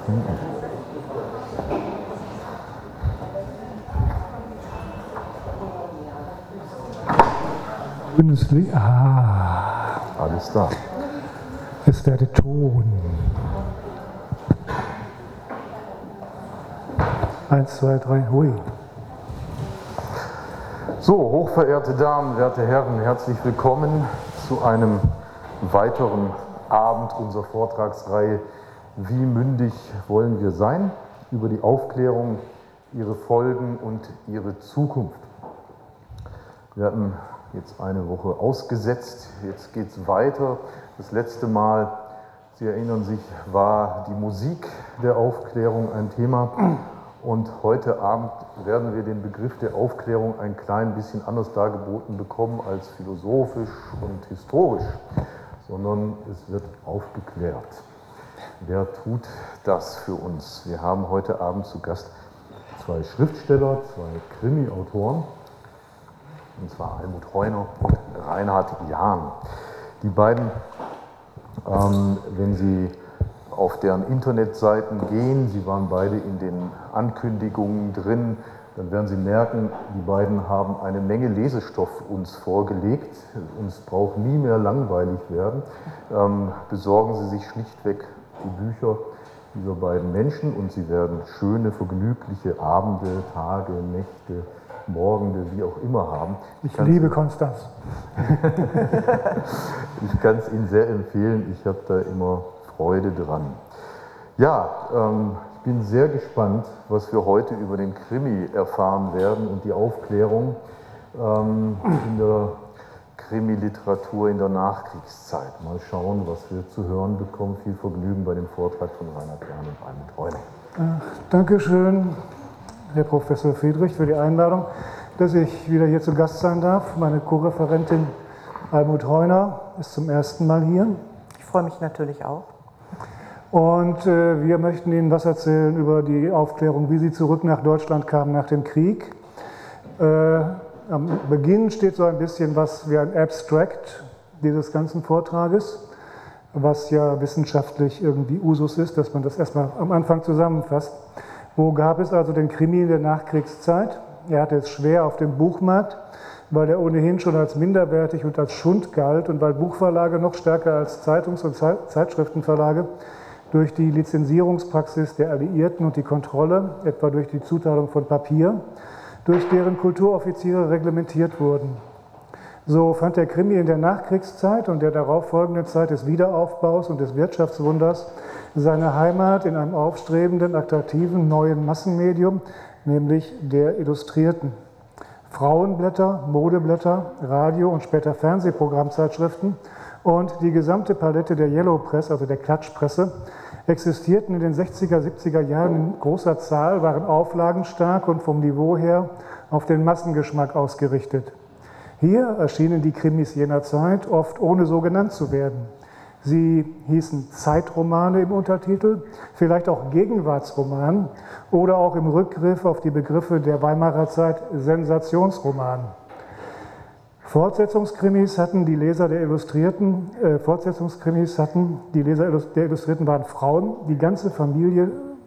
Grünes Licht. Ah. Alles da. Es werde Ton. 1, 2, 3, hui. So, hochverehrte Damen, werte Herren, herzlich willkommen zu einem weiteren Abend unserer Vortragsreihe Wie mündig wollen wir sein? Über die Aufklärung, ihre Folgen und ihre Zukunft. Wir hatten jetzt eine Woche ausgesetzt, jetzt geht es weiter. Das letzte Mal, Sie erinnern sich, war die Musik der Aufklärung ein Thema. Und heute Abend werden wir den Begriff der Aufklärung ein klein bisschen anders dargeboten bekommen als philosophisch und historisch, sondern es wird aufgeklärt. Wer tut das für uns? Wir haben heute Abend zu Gast zwei Schriftsteller, zwei Krimi-Autoren, und zwar Almut Heuner und Reinhard Jahn. Die beiden, wenn Sie auf deren Internetseiten gehen, Sie waren beide in den Ankündigungen drin, dann werden Sie merken, die beiden haben eine Menge Lesestoff uns vorgelegt. Uns braucht nie mehr langweilig werden. Besorgen Sie sich schlichtweg die Bücher dieser beiden Menschen und Sie werden schöne, vergnügliche Abende, Tage, Nächte, Morgende, wie auch immer haben. Ich liebe Konstanz. Ich kann es Ihnen sehr empfehlen, ich habe da immer Freude dran. Ja, ich bin sehr gespannt, was wir heute über den Krimi erfahren werden und die Aufklärung in der Krimi-Literatur in der Nachkriegszeit. Mal schauen, was wir zu hören bekommen. Viel Vergnügen bei dem Vortrag von Reinhard Jahn und Almut Heuner. Dankeschön, Herr Professor Friedrich, für die Einladung, dass ich wieder hier zu Gast sein darf. Meine Co-Referentin Almut Heuner ist zum ersten Mal hier. Ich freue mich natürlich auch. Und wir möchten Ihnen was erzählen über die Aufklärung, wie sie zurück nach Deutschland kam nach dem Krieg. Am Beginn steht so ein bisschen was wie ein Abstract dieses ganzen Vortrages, was ja wissenschaftlich irgendwie Usus ist, dass man das erstmal am Anfang zusammenfasst. Wo gab es also den Krimi in der Nachkriegszeit? Er hatte es schwer auf dem Buchmarkt, weil er ohnehin schon als minderwertig und als Schund galt und weil Buchverlage noch stärker als Zeitungs- und Zeitschriftenverlage durch die Lizenzierungspraxis der Alliierten und die Kontrolle, etwa durch die Zuteilung von Papier, durch deren Kulturoffiziere reglementiert wurden. So fand der Krimi in der Nachkriegszeit und der darauffolgenden Zeit des Wiederaufbaus und des Wirtschaftswunders seine Heimat in einem aufstrebenden, attraktiven neuen Massenmedium, nämlich der Illustrierten. Frauenblätter, Modeblätter, Radio- und später Fernsehprogrammzeitschriften und die gesamte Palette der Yellow Press, also der Klatschpresse, existierten in den 60er, 70er Jahren in großer Zahl, waren auflagenstark und vom Niveau her auf den Massengeschmack ausgerichtet. Hier erschienen die Krimis jener Zeit oft ohne so genannt zu werden. Sie hießen Zeitromane im Untertitel, vielleicht auch Gegenwartsroman oder auch im Rückgriff auf die Begriffe der Weimarer Zeit Sensationsroman. Fortsetzungskrimis hatten die Leser der Illustrierten, der Illustrierten waren Frauen, die ganze Familie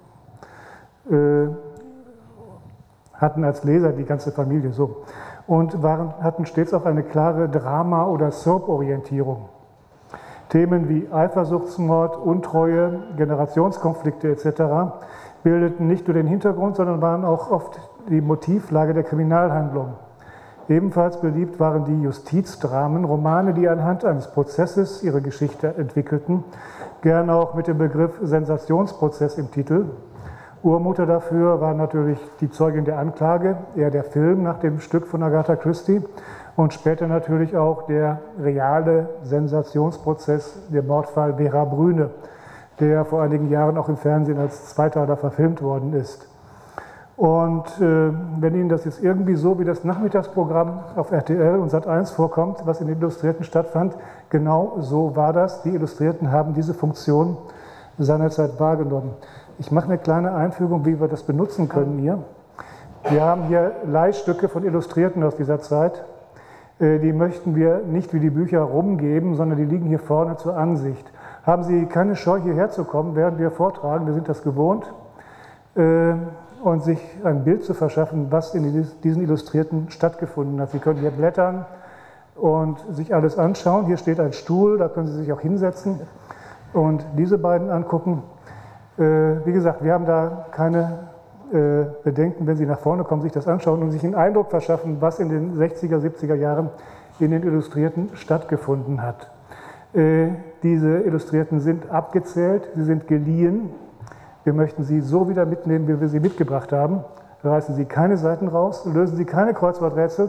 hatten als Leser die ganze Familie so und hatten stets auch eine klare Drama- oder Soap-Orientierung. Themen wie Eifersuchtsmord, Untreue, Generationskonflikte etc. bildeten nicht nur den Hintergrund, sondern waren auch oft die Motivlage der Kriminalhandlung. Ebenfalls beliebt waren die Justizdramen, Romane, die anhand eines Prozesses ihre Geschichte entwickelten, gern auch mit dem Begriff Sensationsprozess im Titel. Urmutter dafür war natürlich die Zeugin der Anklage, eher der Film nach dem Stück von Agatha Christie und später natürlich auch der reale Sensationsprozess, der Mordfall Vera Brühne, der vor einigen Jahren auch im Fernsehen als Zweiteiler verfilmt worden ist. Und wenn Ihnen das jetzt irgendwie so wie das Nachmittagsprogramm auf RTL und Sat.1 vorkommt, was in den Illustrierten stattfand, genau so war das. Die Illustrierten haben diese Funktion seinerzeit wahrgenommen. Ich mache eine kleine Einfügung, wie wir das benutzen können hier. Wir haben hier Leihstücke von Illustrierten aus dieser Zeit. Die möchten wir nicht wie die Bücher rumgeben, sondern die liegen hier vorne zur Ansicht. haben Sie keine Scheu, hierher zu kommen, während wir vortragen, wir sind das gewohnt, und sich ein Bild zu verschaffen, was in diesen Illustrierten stattgefunden hat. Sie können hier blättern und sich alles anschauen. Hier steht ein Stuhl, da können Sie sich auch hinsetzen und diese beiden angucken. Wie gesagt, wir haben da keine Bedenken, wenn Sie nach vorne kommen, sich das anschauen und sich einen Eindruck verschaffen, was in den 60er, 70er Jahren in den Illustrierten stattgefunden hat. Diese Illustrierten sind abgezählt, sie sind geliehen. Wir möchten sie so wieder mitnehmen, wie wir sie mitgebracht haben. Reißen Sie keine Seiten raus, lösen Sie keine Kreuzworträtsel.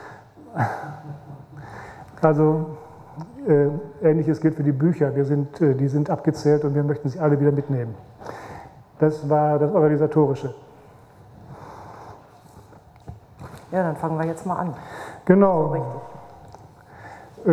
Also Ähnliches gilt für die Bücher. Die sind abgezählt und wir möchten sie alle wieder mitnehmen. Das war das Organisatorische. Ja, dann fangen wir jetzt mal an. Genau. So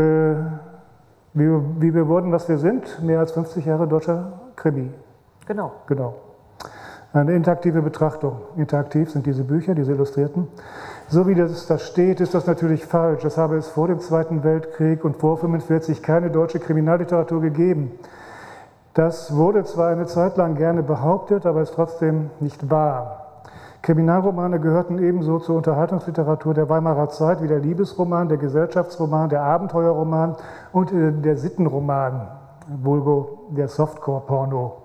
Wie wir wurden, was wir sind, mehr als 50 Jahre deutscher Krimi. Genau. Genau. Eine interaktive Betrachtung. Interaktiv sind diese Bücher, diese Illustrierten. So wie das da steht, ist das natürlich falsch. Das habe es vor dem Zweiten Weltkrieg und vor 1945 keine deutsche Kriminalliteratur gegeben. Das wurde zwar eine Zeit lang gerne behauptet, aber ist trotzdem nicht wahr. Kriminalromane gehörten ebenso zur Unterhaltungsliteratur der Weimarer Zeit wie der Liebesroman, der Gesellschaftsroman, der Abenteuerroman und der Sittenroman, vulgo der Softcore-Porno.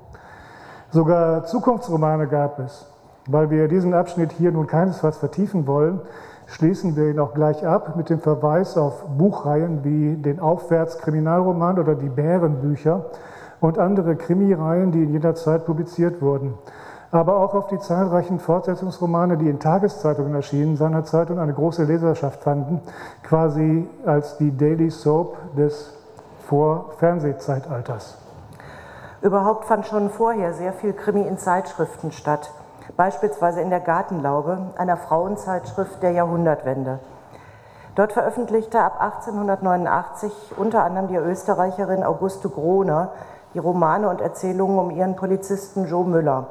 Sogar Zukunftsromane gab es. Weil wir diesen Abschnitt hier nun keinesfalls vertiefen wollen, schließen wir ihn auch gleich ab mit dem Verweis auf Buchreihen wie den Aufwärts-Kriminalroman oder die Bärenbücher und andere Krimireihen, die in jeder Zeit publiziert wurden. Aber auch auf die zahlreichen Fortsetzungsromane, die in Tageszeitungen erschienen seinerzeit und eine große Leserschaft fanden, quasi als die Daily Soap des Vor-Fernsehzeitalters. Überhaupt fand schon vorher sehr viel Krimi in Zeitschriften statt. Beispielsweise in der Gartenlaube, einer Frauenzeitschrift der Jahrhundertwende. Dort veröffentlichte ab 1889 unter anderem die Österreicherin Auguste Groner die Romane und Erzählungen um ihren Polizisten Joe Müller,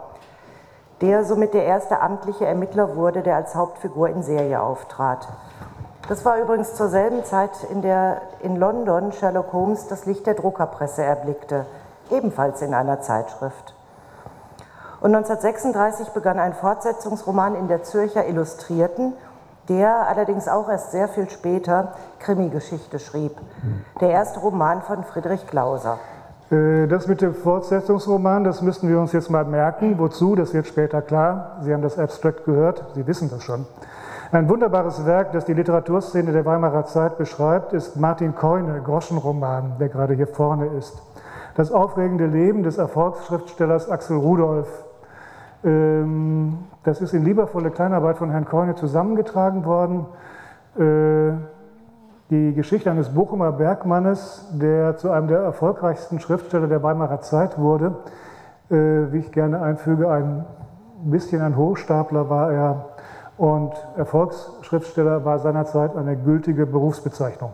der somit der erste amtliche Ermittler wurde, der als Hauptfigur in Serie auftrat. Das war übrigens zur selben Zeit, in der in London Sherlock Holmes das Licht der Druckerpresse erblickte, ebenfalls in einer Zeitschrift. Und 1936 begann ein Fortsetzungsroman in der Zürcher Illustrierten, der allerdings auch erst sehr viel später Krimi-Geschichte schrieb. Der erste Roman von Friedrich Glauser. Das mit dem Fortsetzungsroman, das müssten wir uns jetzt mal merken. Wozu? Das wird später klar. Sie haben das Abstract gehört, Sie wissen das schon. Ein wunderbares Werk, das die Literaturszene der Weimarer Zeit beschreibt, ist Martin Keune, Groschenroman, der gerade hier vorne ist. Das aufregende Leben des Erfolgsschriftstellers Axel Rudolph. Das ist in liebevolle Kleinarbeit von Herrn Keune zusammengetragen worden. Die Geschichte eines Bochumer Bergmannes, der zu einem der erfolgreichsten Schriftsteller der Weimarer Zeit wurde. Wie ich gerne einfüge, ein bisschen ein Hochstapler war er und Erfolgsschriftsteller war seinerzeit eine gültige Berufsbezeichnung.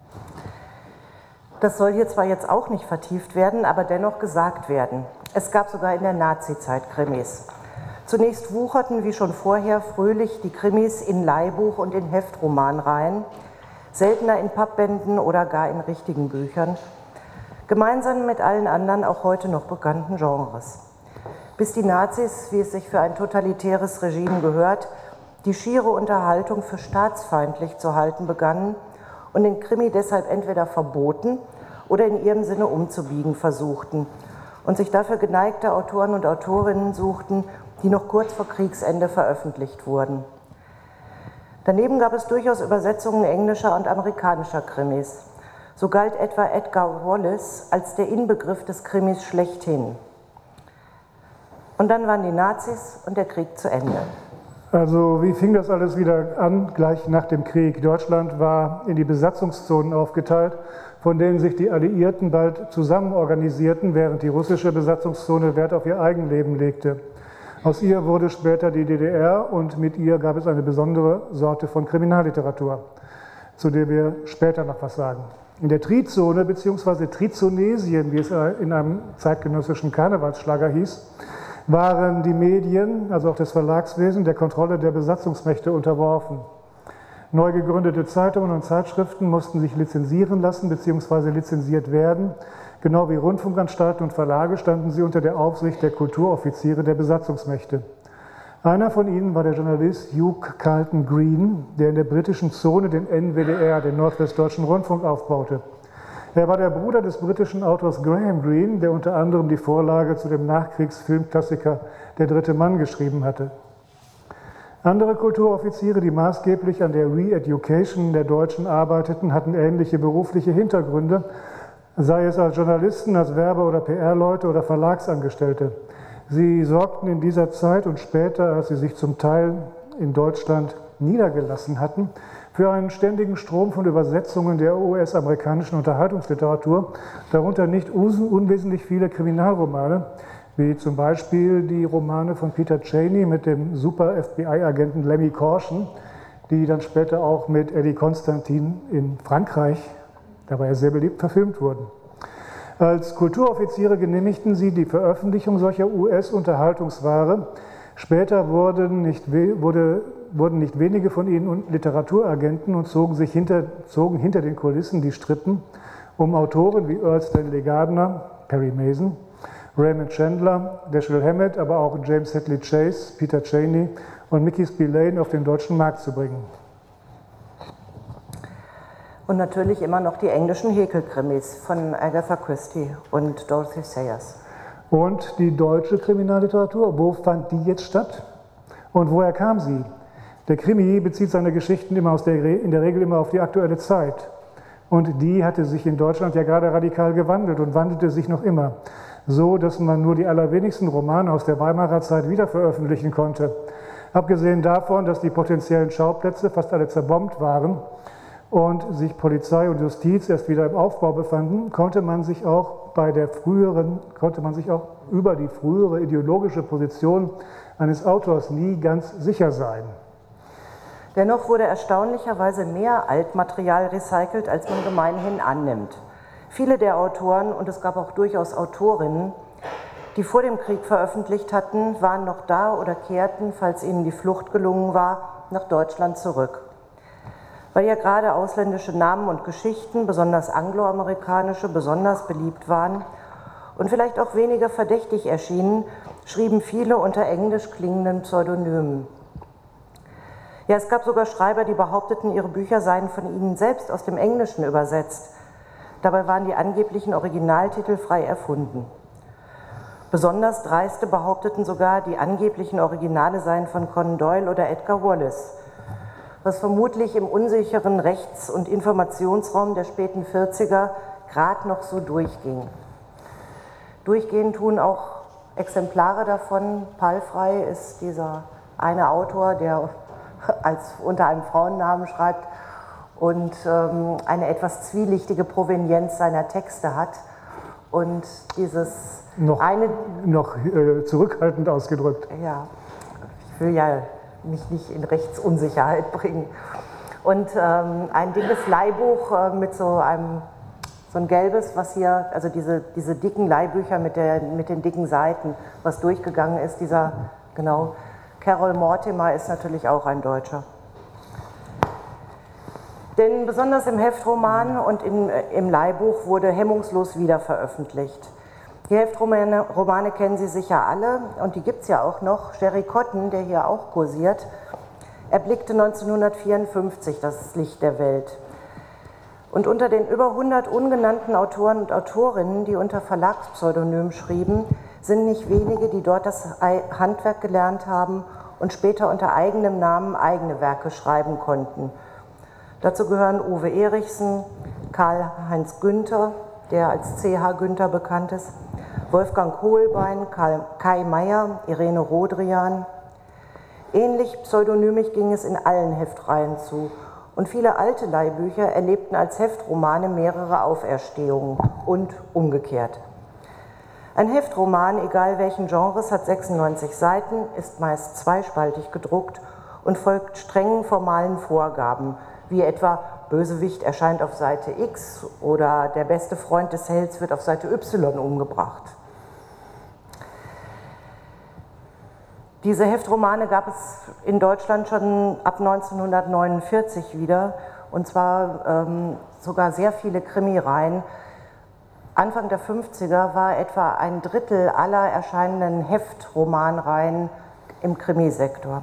Das soll hier zwar jetzt auch nicht vertieft werden, aber dennoch gesagt werden. Es gab sogar in der Nazi-Zeit Krimis. Zunächst wucherten, wie schon vorher, fröhlich die Krimis in Leihbuch- und in Heftromanreihen, seltener in Pappbänden oder gar in richtigen Büchern, gemeinsam mit allen anderen auch heute noch bekannten Genres. Bis die Nazis, wie es sich für ein totalitäres Regime gehört, die schiere Unterhaltung für staatsfeindlich zu halten begannen und den Krimi deshalb entweder verboten oder in ihrem Sinne umzubiegen versuchten und sich dafür geneigte Autoren und Autorinnen suchten, die noch kurz vor Kriegsende veröffentlicht wurden. Daneben gab es durchaus Übersetzungen englischer und amerikanischer Krimis. So galt etwa Edgar Wallace als der Inbegriff des Krimis schlechthin. Und dann waren die Nazis und der Krieg zu Ende. Also wie fing das alles wieder an, gleich nach dem Krieg? Deutschland war in die Besatzungszonen aufgeteilt, von denen sich die Alliierten bald zusammen organisierten, während die russische Besatzungszone Wert auf ihr Eigenleben legte. Aus ihr wurde später die DDR und mit ihr gab es eine besondere Sorte von Kriminalliteratur, zu der wir später noch was sagen. In der Trizone bzw. Trizonesien, wie es in einem zeitgenössischen Karnevalsschlager hieß, waren die Medien, also auch das Verlagswesen, der Kontrolle der Besatzungsmächte unterworfen. Neu gegründete Zeitungen und Zeitschriften mussten sich lizenzieren lassen bzw. lizenziert werden. Genau wie Rundfunkanstalten und Verlage standen sie unter der Aufsicht der Kulturoffiziere der Besatzungsmächte. Einer von ihnen war der Journalist Hugh Carlton Green, der in der britischen Zone den NWDR, den Nordwestdeutschen Rundfunk, aufbaute. Er war der Bruder des britischen Autors Graham Greene, der unter anderem die Vorlage zu dem Nachkriegsfilmklassiker Der dritte Mann geschrieben hatte. Andere Kulturoffiziere, die maßgeblich an der Re-Education der Deutschen arbeiteten, hatten ähnliche berufliche Hintergründe, sei es als Journalisten, als Werbe- oder PR-Leute oder Verlagsangestellte. Sie sorgten in dieser Zeit und später, als sie sich zum Teil in Deutschland niedergelassen hatten, für einen ständigen Strom von Übersetzungen der US-amerikanischen Unterhaltungsliteratur, darunter nicht unwesentlich viele Kriminalromane, wie zum Beispiel die Romane von Peter Cheney mit dem Super-FBI-Agenten Lemmy Caution, die dann später auch mit Eddie Constantine in Frankreich, da war er sehr beliebt, verfilmt wurden. Als Kulturoffiziere genehmigten sie die Veröffentlichung solcher US-Unterhaltungsware. Später wurden nicht wenige von ihnen Literaturagenten und zogen hinter den Kulissen die Strippen, um Autoren wie Earl Stanley Gardner, Perry Mason, Raymond Chandler, Dashiell Hammett, aber auch James Hadley Chase, Peter Cheney und Mickey Spillane auf den deutschen Markt zu bringen. Und natürlich immer noch die englischen Häkelkrimis von Agatha Christie und Dorothy Sayers. Und die deutsche Kriminalliteratur, wo fand die jetzt statt? Und woher kam sie? Der Krimi bezieht seine Geschichten immer in der Regel immer auf die aktuelle Zeit. Und die hatte sich in Deutschland ja gerade radikal gewandelt und wandelte sich noch immer. So, dass man nur die allerwenigsten Romane aus der Weimarer Zeit wiederveröffentlichen konnte. Abgesehen davon, dass die potenziellen Schauplätze fast alle zerbombt waren und sich Polizei und Justiz erst wieder im Aufbau befanden, konnte man sich auch über die frühere ideologische Position eines Autors nie ganz sicher sein. Dennoch wurde erstaunlicherweise mehr Altmaterial recycelt, als man gemeinhin annimmt. Viele der Autoren, und es gab auch durchaus Autorinnen, die vor dem Krieg veröffentlicht hatten, waren noch da oder kehrten, falls ihnen die Flucht gelungen war, nach Deutschland zurück. Weil ja gerade ausländische Namen und Geschichten, besonders angloamerikanische, besonders beliebt waren und vielleicht auch weniger verdächtig erschienen, schrieben viele unter englisch klingenden Pseudonymen. Ja, es gab sogar Schreiber, die behaupteten, ihre Bücher seien von ihnen selbst aus dem Englischen übersetzt. Dabei waren die angeblichen Originaltitel frei erfunden. Besonders Dreiste behaupteten sogar, die angeblichen Originale seien von Conan Doyle oder Edgar Wallace, was vermutlich im unsicheren Rechts- und Informationsraum der späten 40er gerade noch so durchging. Durchgehen tun auch Exemplare davon. Palfrey ist dieser eine Autor, der unter einem Frauennamen schreibt und eine etwas zwielichtige Provenienz seiner Texte hat. Und dieses noch zurückhaltend ausgedrückt. Ja, ich will ja mich nicht in Rechtsunsicherheit bringen. Und ein dickes Leihbuch mit so ein gelbes, was hier, also diese dicken Leihbücher mit den dicken Seiten, was durchgegangen ist, Carol Mortimer ist natürlich auch ein Deutscher. Denn besonders im Heftroman und im Leihbuch wurde hemmungslos wiederveröffentlicht. Die Heftromane kennen Sie sicher alle und die gibt es ja auch noch. Jerry Cotton, der hier auch kursiert, erblickte 1954 das Licht der Welt. Und unter den über 100 ungenannten Autoren und Autorinnen, die unter Verlagspseudonym schrieben, sind nicht wenige, die dort das Handwerk gelernt haben und später unter eigenem Namen eigene Werke schreiben konnten. Dazu gehören Uwe Erichsen, Karl-Heinz Günther, der als C.H. Günther bekannt ist, Wolfgang Holbein, Kai Meier, Irene Rodrian. Ähnlich pseudonymig ging es in allen Heftreihen zu und viele alte Leihbücher erlebten als Heftromane mehrere Auferstehungen und umgekehrt. Ein Heftroman, egal welchen Genres, hat 96 Seiten, ist meist zweispaltig gedruckt und folgt strengen formalen Vorgaben, wie etwa Bösewicht erscheint auf Seite X oder der beste Freund des Helds wird auf Seite Y umgebracht. Diese Heftromane gab es in Deutschland schon ab 1949 wieder, und zwar sogar sehr viele Krimireihen. Anfang der 50er war etwa ein Drittel aller erscheinenden Heftromanreihen im Krimisektor.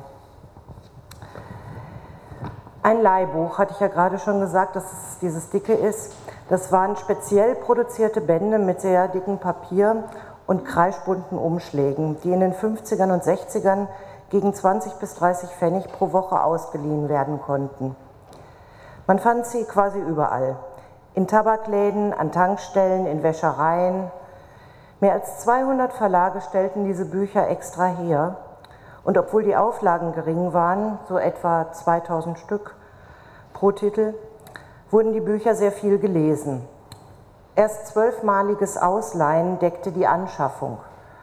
Ein Leihbuch, hatte ich ja gerade schon gesagt, dass es dieses dicke ist. Das waren speziell produzierte Bände mit sehr dicken Papier und kreischbunten Umschlägen, die in den 50ern und 60ern gegen 20 bis 30 Pfennig pro Woche ausgeliehen werden konnten. Man fand sie quasi überall. In Tabakläden, an Tankstellen, in Wäschereien. Mehr als 200 Verlage stellten diese Bücher extra her. Und obwohl die Auflagen gering waren, so etwa 2000 Stück pro Titel, wurden die Bücher sehr viel gelesen. Erst 12-maliges Ausleihen deckte die Anschaffung.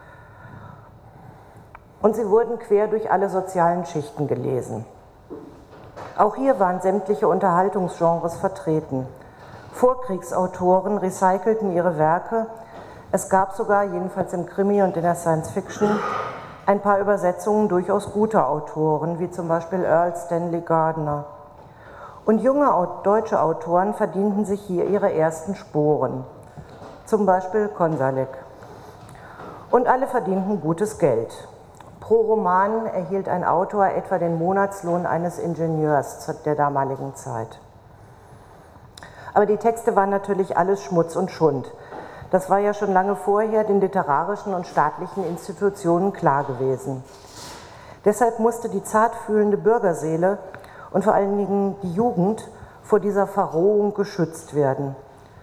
Und sie wurden quer durch alle sozialen Schichten gelesen. Auch hier waren sämtliche Unterhaltungsgenres vertreten. Vorkriegsautoren recycelten ihre Werke. Es gab sogar, jedenfalls im Krimi und in der Science Fiction, ein paar Übersetzungen durchaus guter Autoren, wie zum Beispiel Earl Stanley Gardner. Und junge deutsche Autoren verdienten sich hier ihre ersten Sporen, zum Beispiel Konsalek. Und alle verdienten gutes Geld. Pro Roman erhielt ein Autor etwa den Monatslohn eines Ingenieurs der damaligen Zeit. Aber die Texte waren natürlich alles Schmutz und Schund. Das war ja schon lange vorher den literarischen und staatlichen Institutionen klar gewesen. Deshalb musste die zartfühlende Bürgerseele und vor allen Dingen die Jugend vor dieser Verrohung geschützt werden.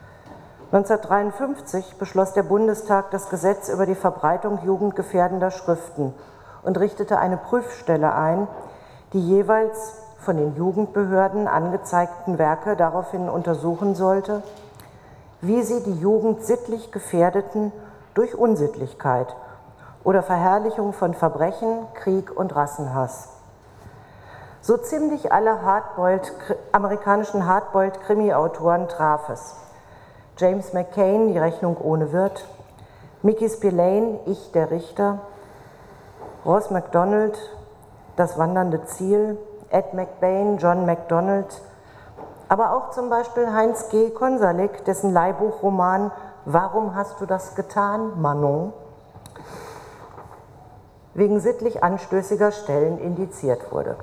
1953 beschloss der Bundestag das Gesetz über die Verbreitung jugendgefährdender Schriften und richtete eine Prüfstelle ein, die jeweils von den Jugendbehörden angezeigten Werke daraufhin untersuchen sollte, wie sie die Jugend sittlich gefährdeten durch Unsittlichkeit oder Verherrlichung von Verbrechen, Krieg und Rassenhass. So ziemlich alle amerikanischen Hardboiled-Krimi-Autoren traf es. James McCain, Die Rechnung ohne Wirt, Mickey Spillane, Ich, der Richter, Ross MacDonald, Das wandernde Ziel, Ed McBain, John MacDonald, aber auch zum Beispiel Heinz G. Konsalek, dessen Leihbuchroman Warum hast du das getan, Manon? Wegen sittlich anstößiger Stellen indiziert wurde.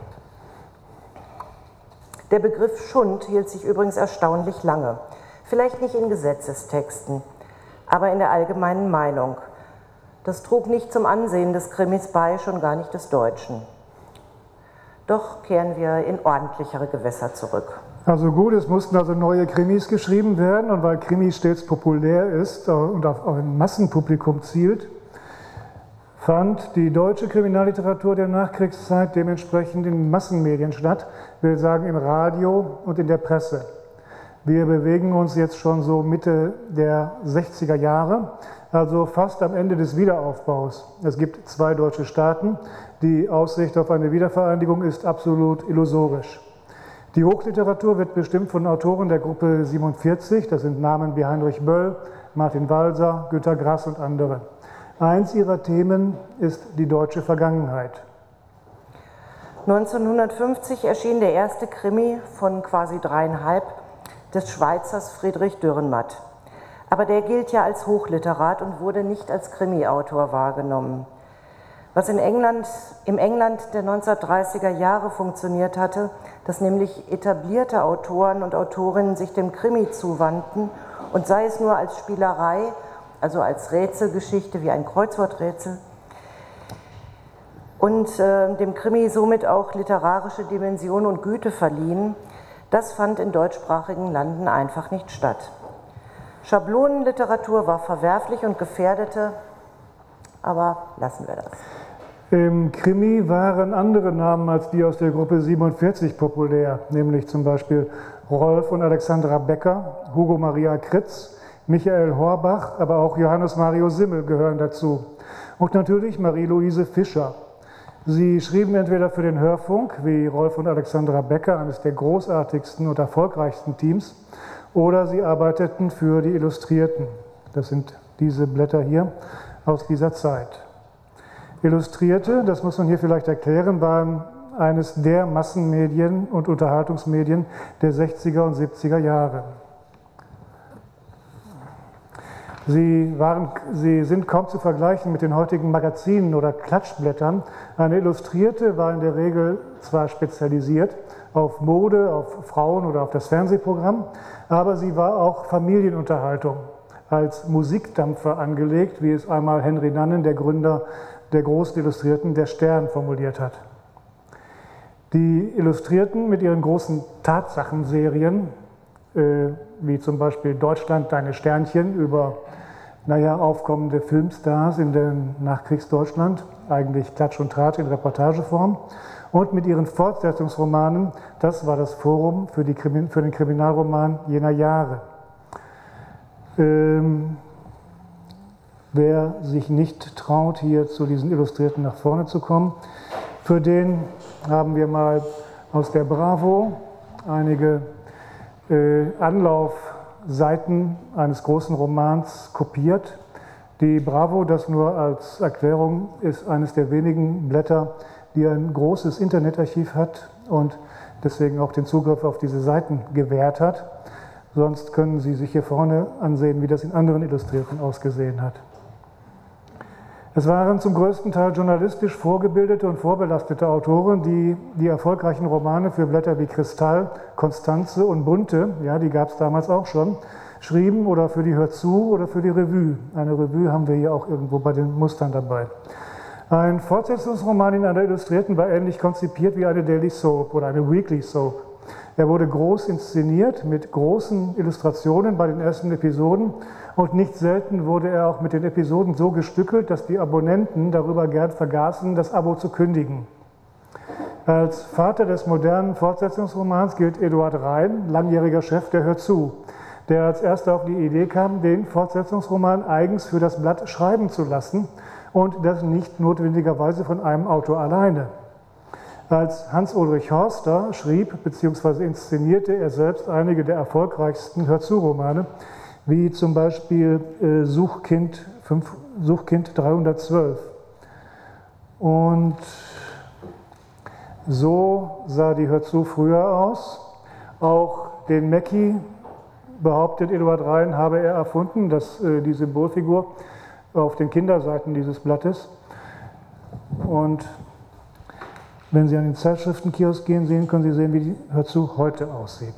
Der Begriff Schund hielt sich übrigens erstaunlich lange, vielleicht nicht in Gesetzestexten, aber in der allgemeinen Meinung. Das trug nicht zum Ansehen des Krimis bei, schon gar nicht des Deutschen. Doch kehren wir in ordentlichere Gewässer zurück. Also gut, es mussten also neue Krimis geschrieben werden, und weil Krimi stets populär ist und auf ein Massenpublikum zielt, fand die deutsche Kriminalliteratur der Nachkriegszeit dementsprechend in Massenmedien statt, will sagen im Radio und in der Presse. Wir bewegen uns jetzt schon so Mitte der 60er Jahre, also fast am Ende des Wiederaufbaus. Es gibt 2 deutsche Staaten, die Aussicht auf eine Wiedervereinigung ist absolut illusorisch. Die Hochliteratur wird bestimmt von Autoren der Gruppe 47, das sind Namen wie Heinrich Böll, Martin Walser, Günter Grass und andere. Eins ihrer Themen ist die deutsche Vergangenheit. 1950 erschien der erste Krimi von quasi 3,5 des Schweizers Friedrich Dürrenmatt. Aber der gilt ja als Hochliterat und wurde nicht als Krimi-Autor wahrgenommen. Was im England der 1930er Jahre funktioniert hatte, dass nämlich etablierte Autoren und Autorinnen sich dem Krimi zuwandten und sei es nur als Spielerei, also als Rätselgeschichte wie ein Kreuzworträtsel, und dem Krimi somit auch literarische Dimension und Güte verliehen, das fand in deutschsprachigen Landen einfach nicht statt. Schablonenliteratur war verwerflich und gefährdete, aber lassen wir das. Im Krimi waren andere Namen als die aus der Gruppe 47 populär, nämlich zum Beispiel Rolf und Alexandra Becker, Hugo Maria Kritz, Michael Horbach, aber auch Johannes Mario Simmel gehören dazu. Und natürlich Marie-Louise Fischer. Sie schrieben entweder für den Hörfunk, wie Rolf und Alexandra Becker, eines der großartigsten und erfolgreichsten Teams, oder sie arbeiteten für die Illustrierten. Das sind diese Blätter hier aus dieser Zeit. Illustrierte, das muss man hier vielleicht erklären, waren eines der Massenmedien und Unterhaltungsmedien der 60er und 70er Jahre. Sie sind kaum zu vergleichen mit den heutigen Magazinen oder Klatschblättern. Eine Illustrierte war in der Regel zwar spezialisiert auf Mode, auf Frauen oder auf das Fernsehprogramm, aber sie war auch Familienunterhaltung, als Musikdampfer angelegt, wie es einmal Henry Nannen, der Gründer der großen Illustrierten, der Stern, formuliert hat. Die Illustrierten mit ihren großen Tatsachenserien, wie zum Beispiel Deutschland, deine Sternchen, über aufkommende Filmstars in dem Nachkriegsdeutschland, eigentlich Klatsch und Tratsch in Reportageform, und mit ihren Fortsetzungsromanen, das war das Forum für den Kriminalroman jener Jahre. Wer sich nicht traut, hier zu diesen Illustrierten nach vorne zu kommen, für den haben wir mal aus der Bravo einige Anlaufseiten eines großen Romans kopiert. Die Bravo, das nur als Erklärung, ist eines der wenigen Blätter, die ein großes Internetarchiv hat und deswegen auch den Zugriff auf diese Seiten gewährt hat. Sonst können Sie sich hier vorne ansehen, wie das in anderen Illustrierten ausgesehen hat. Es waren zum größten Teil journalistisch vorgebildete und vorbelastete Autoren, die die erfolgreichen Romane für Blätter wie Kristall, Konstanze und Bunte, ja, die gab es damals auch schon, schrieben, oder für die Hör zu oder für die Revue. Eine Revue haben wir hier auch irgendwo bei den Mustern dabei. Ein Fortsetzungsroman in einer Illustrierten war ähnlich konzipiert wie eine Daily Soap oder eine Weekly Soap. Er wurde groß inszeniert mit großen Illustrationen bei den ersten Episoden und nicht selten wurde er auch mit den Episoden so gestückelt, dass die Abonnenten darüber gern vergaßen, das Abo zu kündigen. Als Vater des modernen Fortsetzungsromans gilt Eduard Rein, langjähriger Chef der Hör zu, der als erster auf die Idee kam, den Fortsetzungsroman eigens für das Blatt schreiben zu lassen und das nicht notwendigerweise von einem Autor alleine. Als Hans-Ulrich Horster schrieb bzw. inszenierte er selbst einige der erfolgreichsten Hör-zu-Romane, wie zum Beispiel Suchkind 312. Und so sah die Hör-zu früher aus. Auch den Mäcki, behauptet Eduard Rein, habe er erfunden, die Symbolfigur auf den Kinderseiten dieses Blattes. Und wenn Sie an den Zeitschriftenkiosk gehen, können Sie sehen, wie die Hör zu heute aussieht.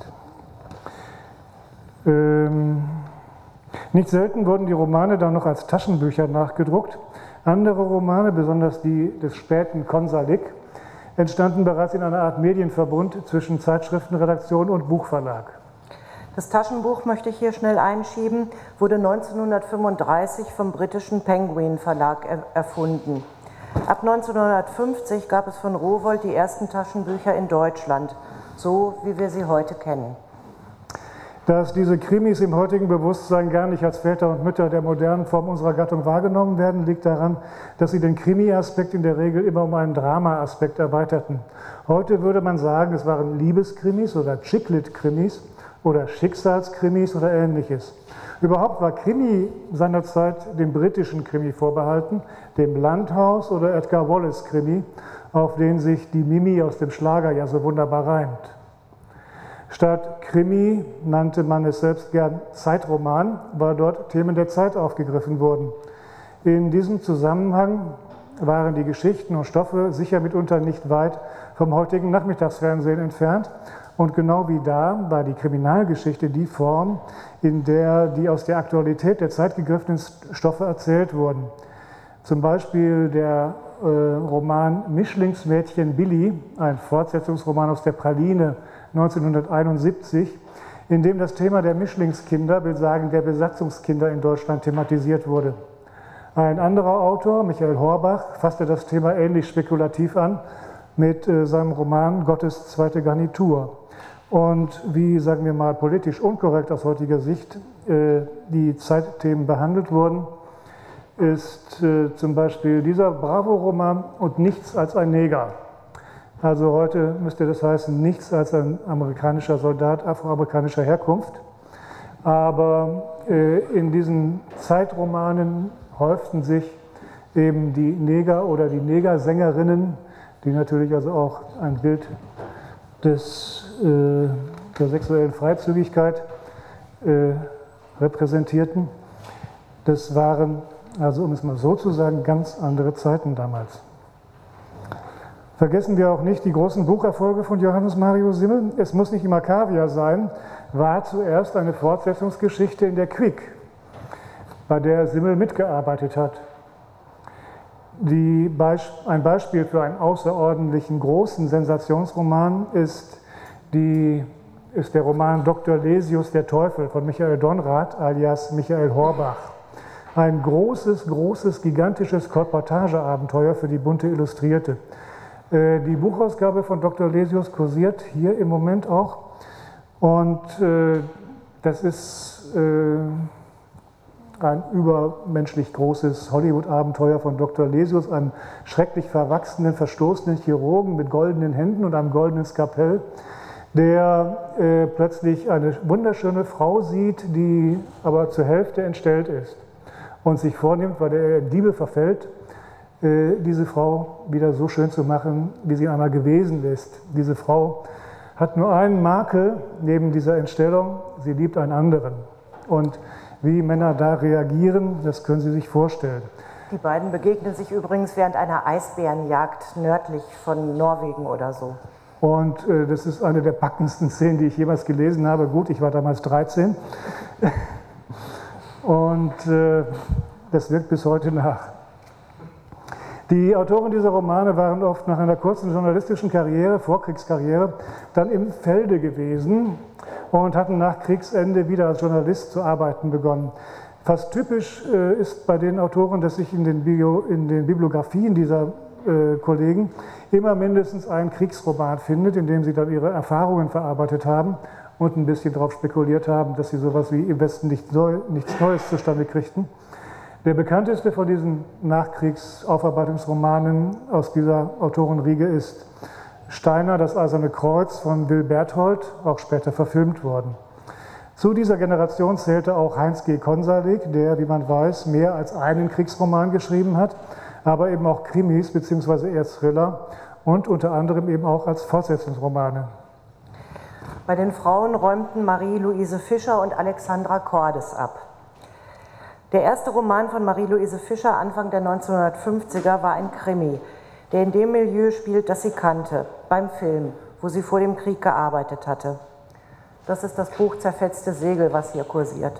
Nicht selten wurden die Romane dann noch als Taschenbücher nachgedruckt. Andere Romane, besonders die des späten Consalik, entstanden bereits in einer Art Medienverbund zwischen Zeitschriftenredaktion und Buchverlag. Das Taschenbuch, möchte ich hier schnell einschieben, wurde 1935 vom britischen Penguin Verlag erfunden. Ab 1950 gab es von Rowohlt die ersten Taschenbücher in Deutschland, so wie wir sie heute kennen. Dass diese Krimis im heutigen Bewusstsein gar nicht als Väter und Mütter der modernen Form unserer Gattung wahrgenommen werden, liegt daran, dass sie den Krimi-Aspekt in der Regel immer um einen Drama-Aspekt erweiterten. Heute würde man sagen, es waren Liebeskrimis oder Chicklit-Krimis oder Schicksalskrimis oder Ähnliches. Überhaupt war Krimi seinerzeit dem britischen Krimi vorbehalten, dem Landhaus- oder Edgar Wallace-Krimi, auf den sich die Mimi aus dem Schlager ja so wunderbar reimt. Statt Krimi nannte man es selbst gern Zeitroman, weil dort Themen der Zeit aufgegriffen wurden. In diesem Zusammenhang waren die Geschichten und Stoffe sicher mitunter nicht weit vom heutigen Nachmittagsfernsehen entfernt. Und genau wie da war die Kriminalgeschichte die Form, in der die aus der Aktualität der Zeit gegriffenen Stoffe erzählt wurden. Zum Beispiel der Roman Mischlingsmädchen Billy, ein Fortsetzungsroman aus der Praline 1971, in dem das Thema der Mischlingskinder, will sagen der Besatzungskinder in Deutschland thematisiert wurde. Ein anderer Autor, Michael Horbach, fasste das Thema ähnlich spekulativ an mit seinem Roman Gottes zweite Garnitur. Und wie, sagen wir mal, politisch unkorrekt aus heutiger Sicht die Zeitthemen behandelt wurden, ist zum Beispiel dieser Bravo-Roman und nichts als ein Neger. Also heute müsste das heißen, nichts als ein amerikanischer Soldat afroamerikanischer Herkunft. Aber in diesen Zeitromanen häuften sich eben die Neger oder die Negersängerinnen, die natürlich also auch ein Bild der sexuellen Freizügigkeit repräsentierten. Das waren, also um es mal so zu sagen, ganz andere Zeiten damals. Vergessen wir auch nicht die großen Bucherfolge von Johannes Mario Simmel. Es muss nicht immer Kaviar sein, war zuerst eine Fortsetzungsgeschichte in der Quick, bei der Simmel mitgearbeitet hat. Ein Beispiel für einen außerordentlichen großen Sensationsroman ist der Roman Dr. Lesius, der Teufel von Michael Donrath alias Michael Horbach. Ein großes, gigantisches Kolportageabenteuer für die Bunte Illustrierte. Die Buchausgabe von Dr. Lesius kursiert hier im Moment auch und das ist ein übermenschlich großes Hollywood-Abenteuer von Dr. Lesius, einem schrecklich verwachsenen, verstoßenen Chirurgen mit goldenen Händen und einem goldenen Skalpell, der plötzlich eine wunderschöne Frau sieht, die aber zur Hälfte entstellt ist und sich vornimmt, weil er in Liebe verfällt, diese Frau wieder so schön zu machen, wie sie einmal gewesen ist. Diese Frau hat nur einen Makel neben dieser Entstellung, sie liebt einen anderen. Und wie Männer da reagieren, das können Sie sich vorstellen. Die beiden begegnen sich übrigens während einer Eisbärenjagd nördlich von Norwegen oder so. Und das ist eine der packendsten Szenen, die ich jemals gelesen habe. Gut, ich war damals 13. Und das wirkt bis heute nach. Die Autoren dieser Romane waren oft nach einer kurzen journalistischen Karriere, Vorkriegskarriere, dann im Felde gewesen und hatten nach Kriegsende wieder als Journalist zu arbeiten begonnen. Fast typisch ist bei den Autoren, dass sich in den Bibliografien dieser Kollegen immer mindestens ein Kriegsroman findet, in dem sie dann ihre Erfahrungen verarbeitet haben und ein bisschen darauf spekuliert haben, dass sie sowas wie im Westen nichts Neues zustande kriegten. Der bekannteste von diesen Nachkriegsaufarbeitungsromanen aus dieser Autorenriege ist Steiner, das Eiserne Kreuz von Will Berthold, auch später verfilmt worden. Zu dieser Generation zählte auch Heinz G. Konsalig, der, wie man weiß, mehr als einen Kriegsroman geschrieben hat, aber eben auch Krimis bzw. eher Thriller und unter anderem eben auch als Fortsetzungsromane. Bei den Frauen räumten Marie-Louise Fischer und Alexandra Cordes ab. Der erste Roman von Marie-Louise Fischer Anfang der 1950er war ein Krimi, der in dem Milieu spielt, das sie kannte, beim Film, wo sie vor dem Krieg gearbeitet hatte. Das ist das Buch Zerfetzte Segel, was hier kursiert.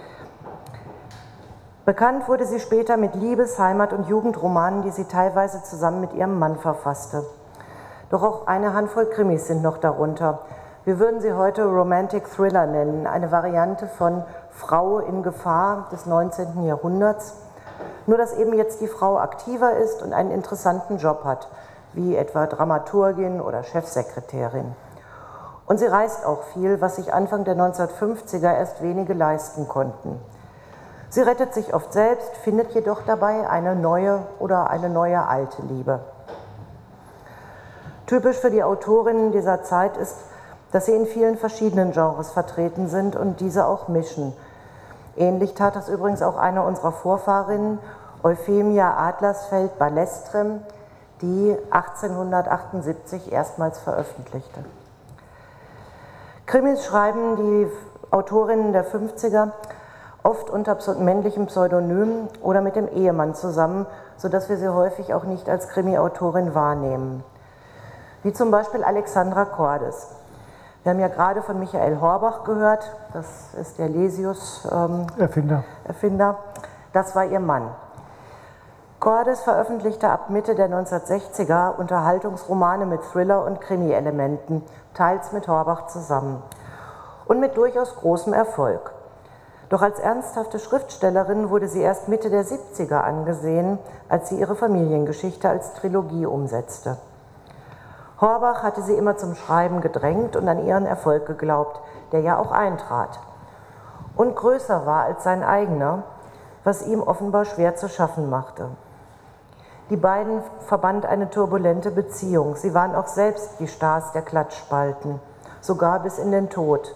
Bekannt wurde sie später mit Liebes-, Heimat- und Jugendromanen, die sie teilweise zusammen mit ihrem Mann verfasste. Doch auch eine Handvoll Krimis sind noch darunter. Wir würden sie heute Romantic Thriller nennen, eine Variante von Frau in Gefahr des 19. Jahrhunderts. Nur dass eben jetzt die Frau aktiver ist und einen interessanten Job hat, wie etwa Dramaturgin oder Chefsekretärin. Und sie reist auch viel, was sich Anfang der 1950er erst wenige leisten konnten. Sie rettet sich oft selbst, findet jedoch dabei eine neue oder eine neue alte Liebe. Typisch für die Autorinnen dieser Zeit ist, dass sie in vielen verschiedenen Genres vertreten sind und diese auch mischen. Ähnlich tat das übrigens auch eine unserer Vorfahrinnen, Euphemia Adlersfeld-Ballestrem, die 1878 erstmals veröffentlichte. Krimis schreiben die Autorinnen der 50er oft unter männlichem Pseudonym oder mit dem Ehemann zusammen, sodass wir sie häufig auch nicht als Krimi-Autorin wahrnehmen. Wie zum Beispiel Alexandra Cordes. Wir haben ja gerade von Michael Horbach gehört, das ist der Lesius-Erfinder. Das war ihr Mann. Cordes veröffentlichte ab Mitte der 1960er Unterhaltungsromane mit Thriller- und Krimi-Elementen, teils mit Horbach zusammen. Und mit durchaus großem Erfolg. Doch als ernsthafte Schriftstellerin wurde sie erst Mitte der 70er angesehen, als sie ihre Familiengeschichte als Trilogie umsetzte. Horbach hatte sie immer zum Schreiben gedrängt und an ihren Erfolg geglaubt, der ja auch eintrat. Und größer war als sein eigener, was ihm offenbar schwer zu schaffen machte. Die beiden verband eine turbulente Beziehung. Sie waren auch selbst die Stars der Klatschspalten, sogar bis in den Tod.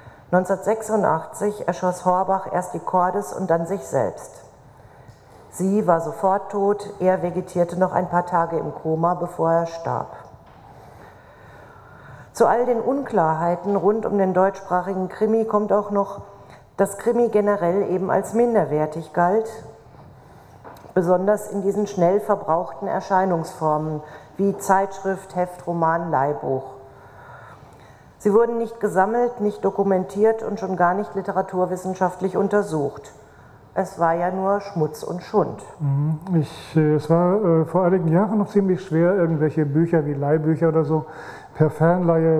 1986 erschoss Horbach erst die Cordes und dann sich selbst. Sie war sofort tot, er vegetierte noch ein paar Tage im Koma, bevor er starb. Zu all den Unklarheiten rund um den deutschsprachigen Krimi kommt auch noch, dass Krimi generell eben als minderwertig galt, besonders in diesen schnell verbrauchten Erscheinungsformen wie Zeitschrift, Heft, Roman, Leihbuch. Sie wurden nicht gesammelt, nicht dokumentiert und schon gar nicht literaturwissenschaftlich untersucht. Es war ja nur Schmutz und Schund. Es war vor einigen Jahren noch ziemlich schwer, irgendwelche Bücher wie Leihbücher oder so per Fernleihe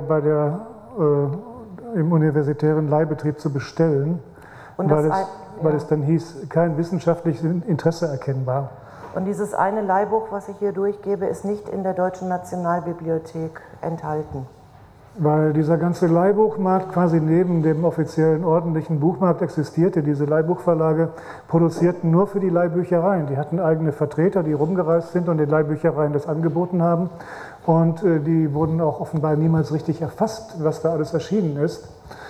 im universitären Leihbetrieb zu bestellen, weil es dann hieß, kein wissenschaftliches Interesse erkennbar. Und dieses eine Leihbuch, was ich hier durchgebe, ist nicht in der Deutschen Nationalbibliothek enthalten. Weil dieser ganze Leihbuchmarkt quasi neben dem offiziellen ordentlichen Buchmarkt existierte. Diese Leihbuchverlage produzierten nur für die Leihbüchereien. Die hatten eigene Vertreter, die rumgereist sind und den Leihbüchereien das angeboten haben. Und die wurden auch offenbar niemals richtig erfasst, was da alles erschienen ist.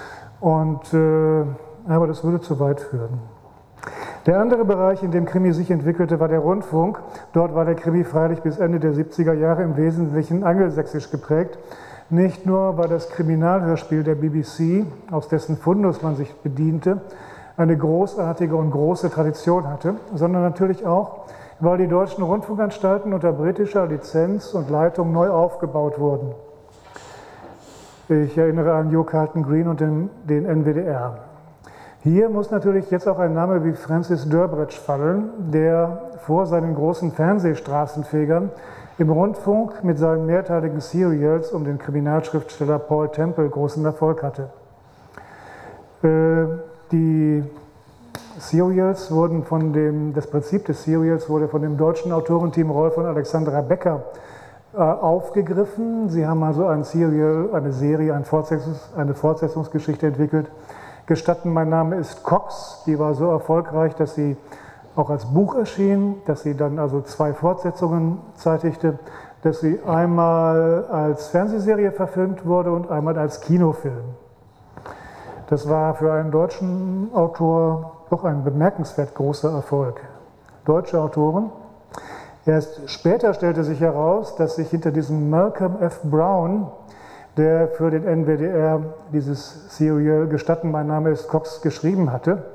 Aber das würde zu weit führen. Der andere Bereich, in dem Krimi sich entwickelte, war der Rundfunk. Dort war der Krimi freilich bis Ende der 70er Jahre im Wesentlichen angelsächsisch geprägt. Nicht nur, weil das Kriminalhörspiel der BBC, aus dessen Fundus man sich bediente, eine großartige und große Tradition hatte, sondern natürlich auch, weil die deutschen Rundfunkanstalten unter britischer Lizenz und Leitung neu aufgebaut wurden. Ich erinnere an Hugh Carlton Green und den NWDR. Hier muss natürlich jetzt auch ein Name wie Francis Durbridge fallen, der vor seinen großen Fernsehstraßenfegern im Rundfunk mit seinen mehrteiligen Serials um den Kriminalschriftsteller Paul Temple großen Erfolg hatte. Das Prinzip des Serials wurde von dem deutschen Autorenteam Rolf und Alexandra Becker aufgegriffen. Sie haben also eine Fortsetzungsgeschichte entwickelt. Gestatten, mein Name ist Cox, die war so erfolgreich, dass sie auch als Buch erschien, dass sie dann also 2 Fortsetzungen zeitigte, dass sie einmal als Fernsehserie verfilmt wurde und einmal als Kinofilm. Das war für einen deutschen Autor doch ein bemerkenswert großer Erfolg. Deutsche Autoren. Erst später stellte sich heraus, dass sich hinter diesem Malcolm F. Brown, der für den NWDR dieses Serial Gestatten, mein Name ist Cox geschrieben hatte,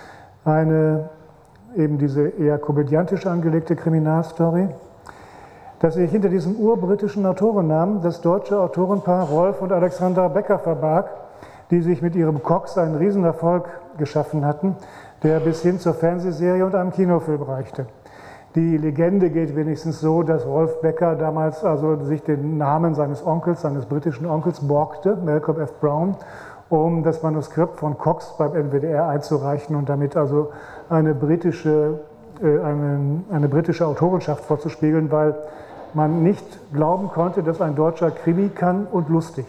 eben diese eher komödiantisch angelegte Kriminalstory, dass sich hinter diesem urbritischen Autorennamen das deutsche Autorenpaar Rolf und Alexandra Becker verbarg, die sich mit ihrem Cox einen Riesenerfolg geschaffen hatten, der bis hin zur Fernsehserie und einem Kinofilm reichte. Die Legende geht wenigstens so, dass Rolf Becker damals also sich den Namen seines britischen Onkels borgte, Malcolm F. Brown, um das Manuskript von Cox beim NWDR einzureichen und damit also eine britische Autorenschaft vorzuspiegeln, weil man nicht glauben konnte, dass ein Deutscher Krimi kann und lustig.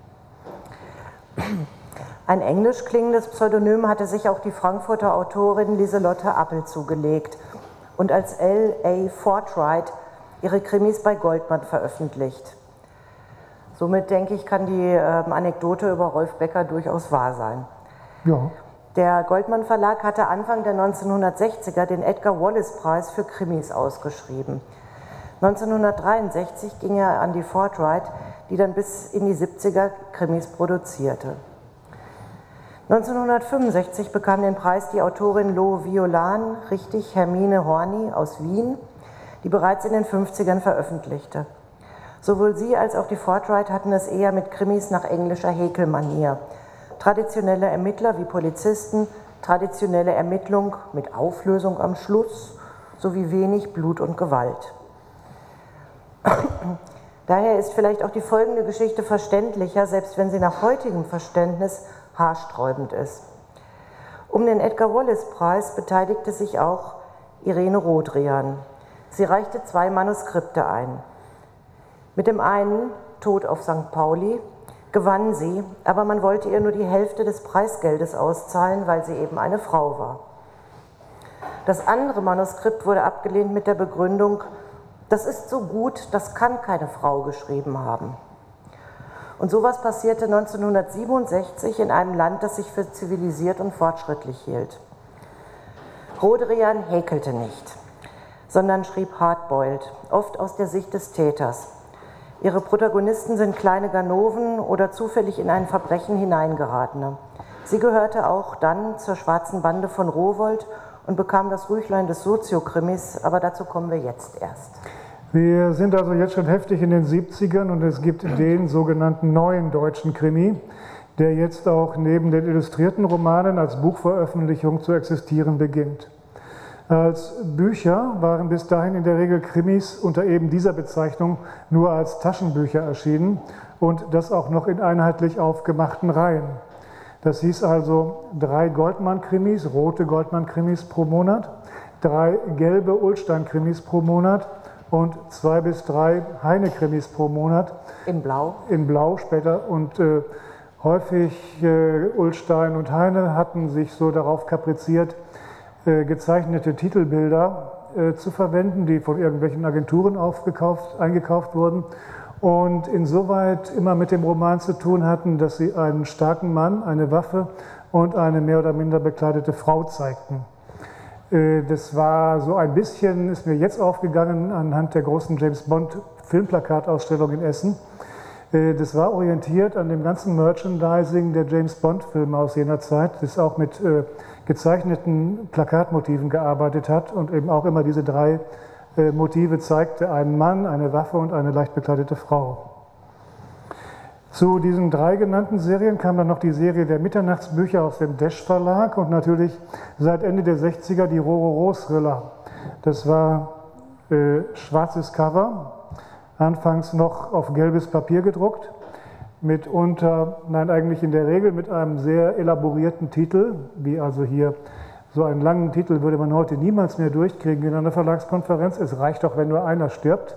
Ein englisch klingendes Pseudonym hatte sich auch die Frankfurter Autorin Lieselotte Appel zugelegt und als L.A. Fortright ihre Krimis bei Goldmann veröffentlicht. Somit, denke ich, kann die Anekdote über Rolf Becker durchaus wahr sein. Ja. Der Goldmann Verlag hatte Anfang der 1960er den Edgar-Wallace-Preis für Krimis ausgeschrieben. 1963 ging er an die Fortright, die dann bis in die 70er Krimis produzierte. 1965 bekam den Preis die Autorin Lo Violan, richtig Hermine Horny aus Wien, die bereits in den 50ern veröffentlichte. Sowohl sie als auch die Fortright hatten es eher mit Krimis nach englischer Häkelmanier. Traditionelle Ermittler wie Polizisten, traditionelle Ermittlung mit Auflösung am Schluss sowie wenig Blut und Gewalt. Daher ist vielleicht auch die folgende Geschichte verständlicher, selbst wenn sie nach heutigem Verständnis haarsträubend ist. Um den Edgar-Wallace-Preis beteiligte sich auch Irene Rodrian. Sie reichte 2 Manuskripte ein. Mit dem einen, Tod auf St. Pauli, gewann sie, aber man wollte ihr nur die Hälfte des Preisgeldes auszahlen, weil sie eben eine Frau war. Das andere Manuskript wurde abgelehnt mit der Begründung, das ist so gut, das kann keine Frau geschrieben haben. Und sowas passierte 1967 in einem Land, das sich für zivilisiert und fortschrittlich hielt. Rodrian häkelte nicht, sondern schrieb hardboiled, oft aus der Sicht des Täters. Ihre Protagonisten sind kleine Ganoven oder zufällig in ein Verbrechen hineingeratene. Sie gehörte auch dann zur schwarzen Bande von Rowohlt und bekam das Rüchlein des Soziokrimis, aber dazu kommen wir jetzt erst. Wir sind also jetzt schon heftig in den 70ern und es gibt den sogenannten neuen deutschen Krimi, der jetzt auch neben den illustrierten Romanen als Buchveröffentlichung zu existieren beginnt. Als Bücher waren bis dahin in der Regel Krimis unter eben dieser Bezeichnung nur als Taschenbücher erschienen und das auch noch in einheitlich aufgemachten Reihen. Das hieß also 3 Goldmann-Krimis, rote Goldmann-Krimis pro Monat, 3 gelbe Ullstein-Krimis pro Monat und 2 bis 3 Heine-Krimis pro Monat. In Blau? In Blau später. Und häufig Ullstein und Heine hatten sich so darauf kapriziert, gezeichnete Titelbilder zu verwenden, die von irgendwelchen Agenturen eingekauft wurden und insoweit immer mit dem Roman zu tun hatten, dass sie einen starken Mann, eine Waffe und eine mehr oder minder bekleidete Frau zeigten. Das war so ein bisschen, ist mir jetzt aufgegangen anhand der großen James Bond Filmplakatausstellung in Essen. Das war orientiert an dem ganzen Merchandising der James Bond Filme aus jener Zeit, das auch mit gezeichneten Plakatmotiven gearbeitet hat und eben auch immer diese 3 Motive zeigte: einen Mann, eine Waffe und eine leicht bekleidete Frau. Zu diesen 3 genannten Serien kam dann noch die Serie der Mitternachtsbücher aus dem Desch Verlag und natürlich seit Ende der 60er die Rororo-Thriller. Das war schwarzes Cover, anfangs noch auf gelbes Papier gedruckt, eigentlich in der Regel mit einem sehr elaborierten Titel, wie also hier so einen langen Titel würde man heute niemals mehr durchkriegen in einer Verlagskonferenz. Es reicht doch, wenn nur einer stirbt.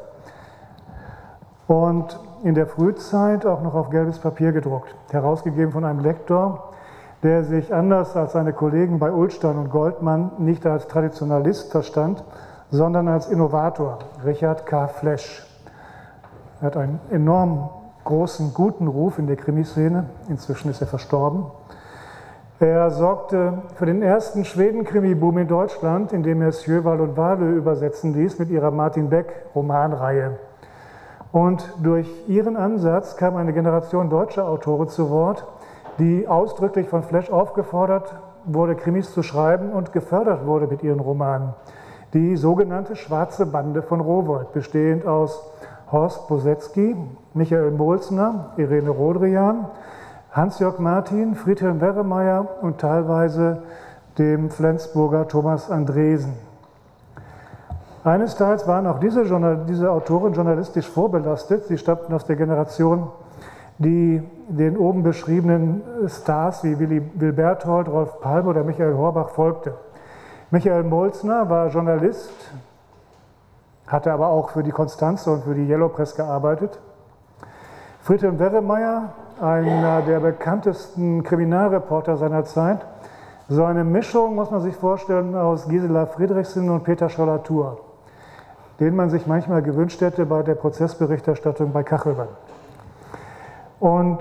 Und in der Frühzeit auch noch auf gelbes Papier gedruckt, herausgegeben von einem Lektor, der sich anders als seine Kollegen bei Ullstein und Goldmann nicht als Traditionalist verstand, sondern als Innovator, Richard K. Flesch. Er hat einen enorm großen, guten Ruf in der Krimiszene, inzwischen ist er verstorben. Er sorgte für den ersten Schweden-Krimi-Boom in Deutschland, indem er Sjöwall und Wahlöö übersetzen ließ mit ihrer Martin Beck-Romanreihe. Und durch ihren Ansatz kam eine Generation deutscher Autoren zu Wort, die ausdrücklich von Flesch aufgefordert wurde, Krimis zu schreiben und gefördert wurde mit ihren Romanen. Die sogenannte Schwarze Bande von Rowohlt, bestehend aus Horst Bosetzky, Michael Molzner, Irene Rodrian, Hans-Jörg Martin, Friedhelm Werremeyer und teilweise dem Flensburger Thomas Andresen. Eines Teils waren auch diese Autoren journalistisch vorbelastet. Sie stammten aus der Generation, die den oben beschriebenen Stars wie Will Berthold, Rolf Palme oder Michael Horbach folgte. Michael Molzner war Journalist, hatte aber auch für die Constanze und für die Yellow Press gearbeitet. Friedhelm Werremeyer, einer der bekanntesten Kriminalreporter seiner Zeit, so eine Mischung, muss man sich vorstellen, aus Gisela Friedrichsen und Peter Scholler-Thur, den man sich manchmal gewünscht hätte bei der Prozessberichterstattung bei Kachelmann. Und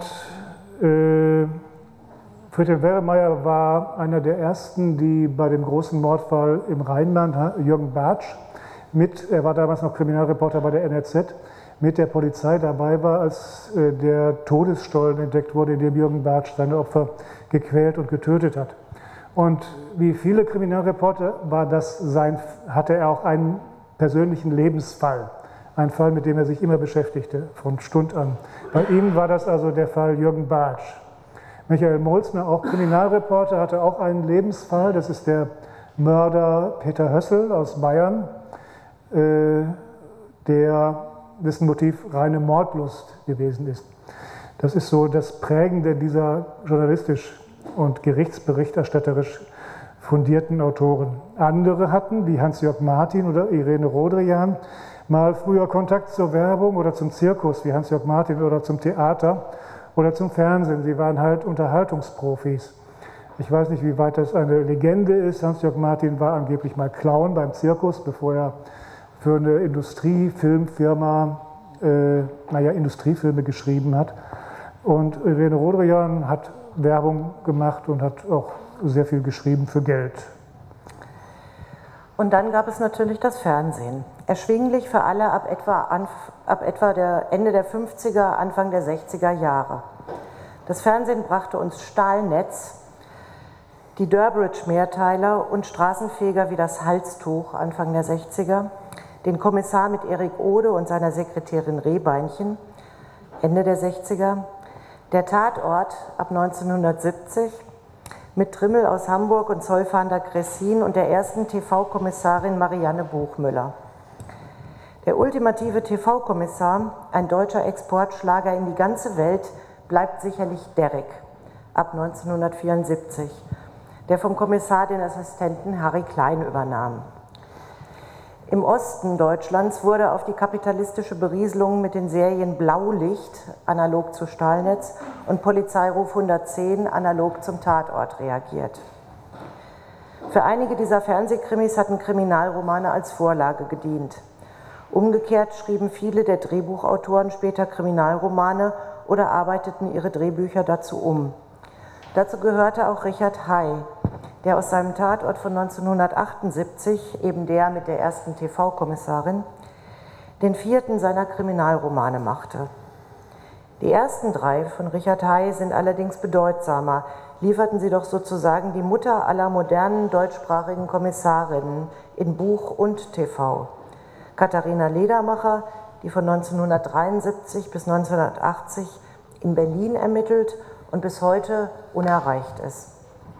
Friedhelm Werremeyer war einer der ersten, die bei dem großen Mordfall im Rheinland, Jürgen Bartsch, er war damals noch Kriminalreporter bei der NRZ, mit der Polizei dabei war, als der Todesstollen entdeckt wurde, in dem Jürgen Bartsch seine Opfer gequält und getötet hat. Und wie viele Kriminalreporter hatte er auch einen persönlichen Lebensfall, ein Fall, mit dem er sich immer beschäftigte, von Stund an. Bei ihm war das also der Fall Jürgen Bartsch. Michael Molzner, auch Kriminalreporter, hatte auch einen Lebensfall, das ist der Mörder Peter Hössel aus Bayern, dessen Motiv reine Mordlust gewesen ist. Das ist so das Prägende dieser journalistisch und gerichtsberichterstatterisch fundierten Autoren. Andere hatten, wie Hans-Jörg Martin oder Irene Rodrian, mal früher Kontakt zur Werbung oder zum Zirkus, wie Hans-Jörg Martin, oder zum Theater oder zum Fernsehen. Sie waren halt Unterhaltungsprofis. Ich weiß nicht, wie weit das eine Legende ist. Hans-Jörg Martin war angeblich mal Clown beim Zirkus, bevor er für eine Industriefilmfirma Industriefilme geschrieben hat. Und Irene Rodrian hat Werbung gemacht und hat auch sehr viel geschrieben für Geld. Und dann gab es natürlich das Fernsehen. Erschwinglich für alle ab etwa Ende der 50er, Anfang der 60er Jahre. Das Fernsehen brachte uns Stahlnetz, Die Durbridge-Mehrteiler und Straßenfeger wie das Halstuch Anfang der 60er, den Kommissar mit Erik Ode und seiner Sekretärin Rehbeinchen Ende der 60er, der Tatort ab 1970 mit Trimmel aus Hamburg und Zollfahnder Gressin und der ersten TV-Kommissarin Marianne Buchmüller. Der ultimative TV-Kommissar, ein deutscher Exportschlager in die ganze Welt, bleibt sicherlich Derrick ab 1974, der vom Kommissar den Assistenten Harry Klein übernahm. Im Osten Deutschlands wurde auf die kapitalistische Berieselung mit den Serien Blaulicht, analog zu Stahlnetz, und Polizeiruf 110, analog zum Tatort, reagiert. Für einige dieser Fernsehkrimis hatten Kriminalromane als Vorlage gedient. Umgekehrt schrieben viele der Drehbuchautoren später Kriminalromane oder arbeiteten ihre Drehbücher dazu um. Dazu gehörte auch Richard Hay, der aus seinem Tatort von 1978, eben der mit der ersten TV-Kommissarin, den vierten seiner Kriminalromane machte. Die ersten drei von Richard Hay sind allerdings bedeutsamer, lieferten sie doch sozusagen die Mutter aller modernen deutschsprachigen Kommissarinnen in Buch und TV. Katharina Ledermacher, die von 1973 bis 1980 in Berlin ermittelt und bis heute unerreicht ist.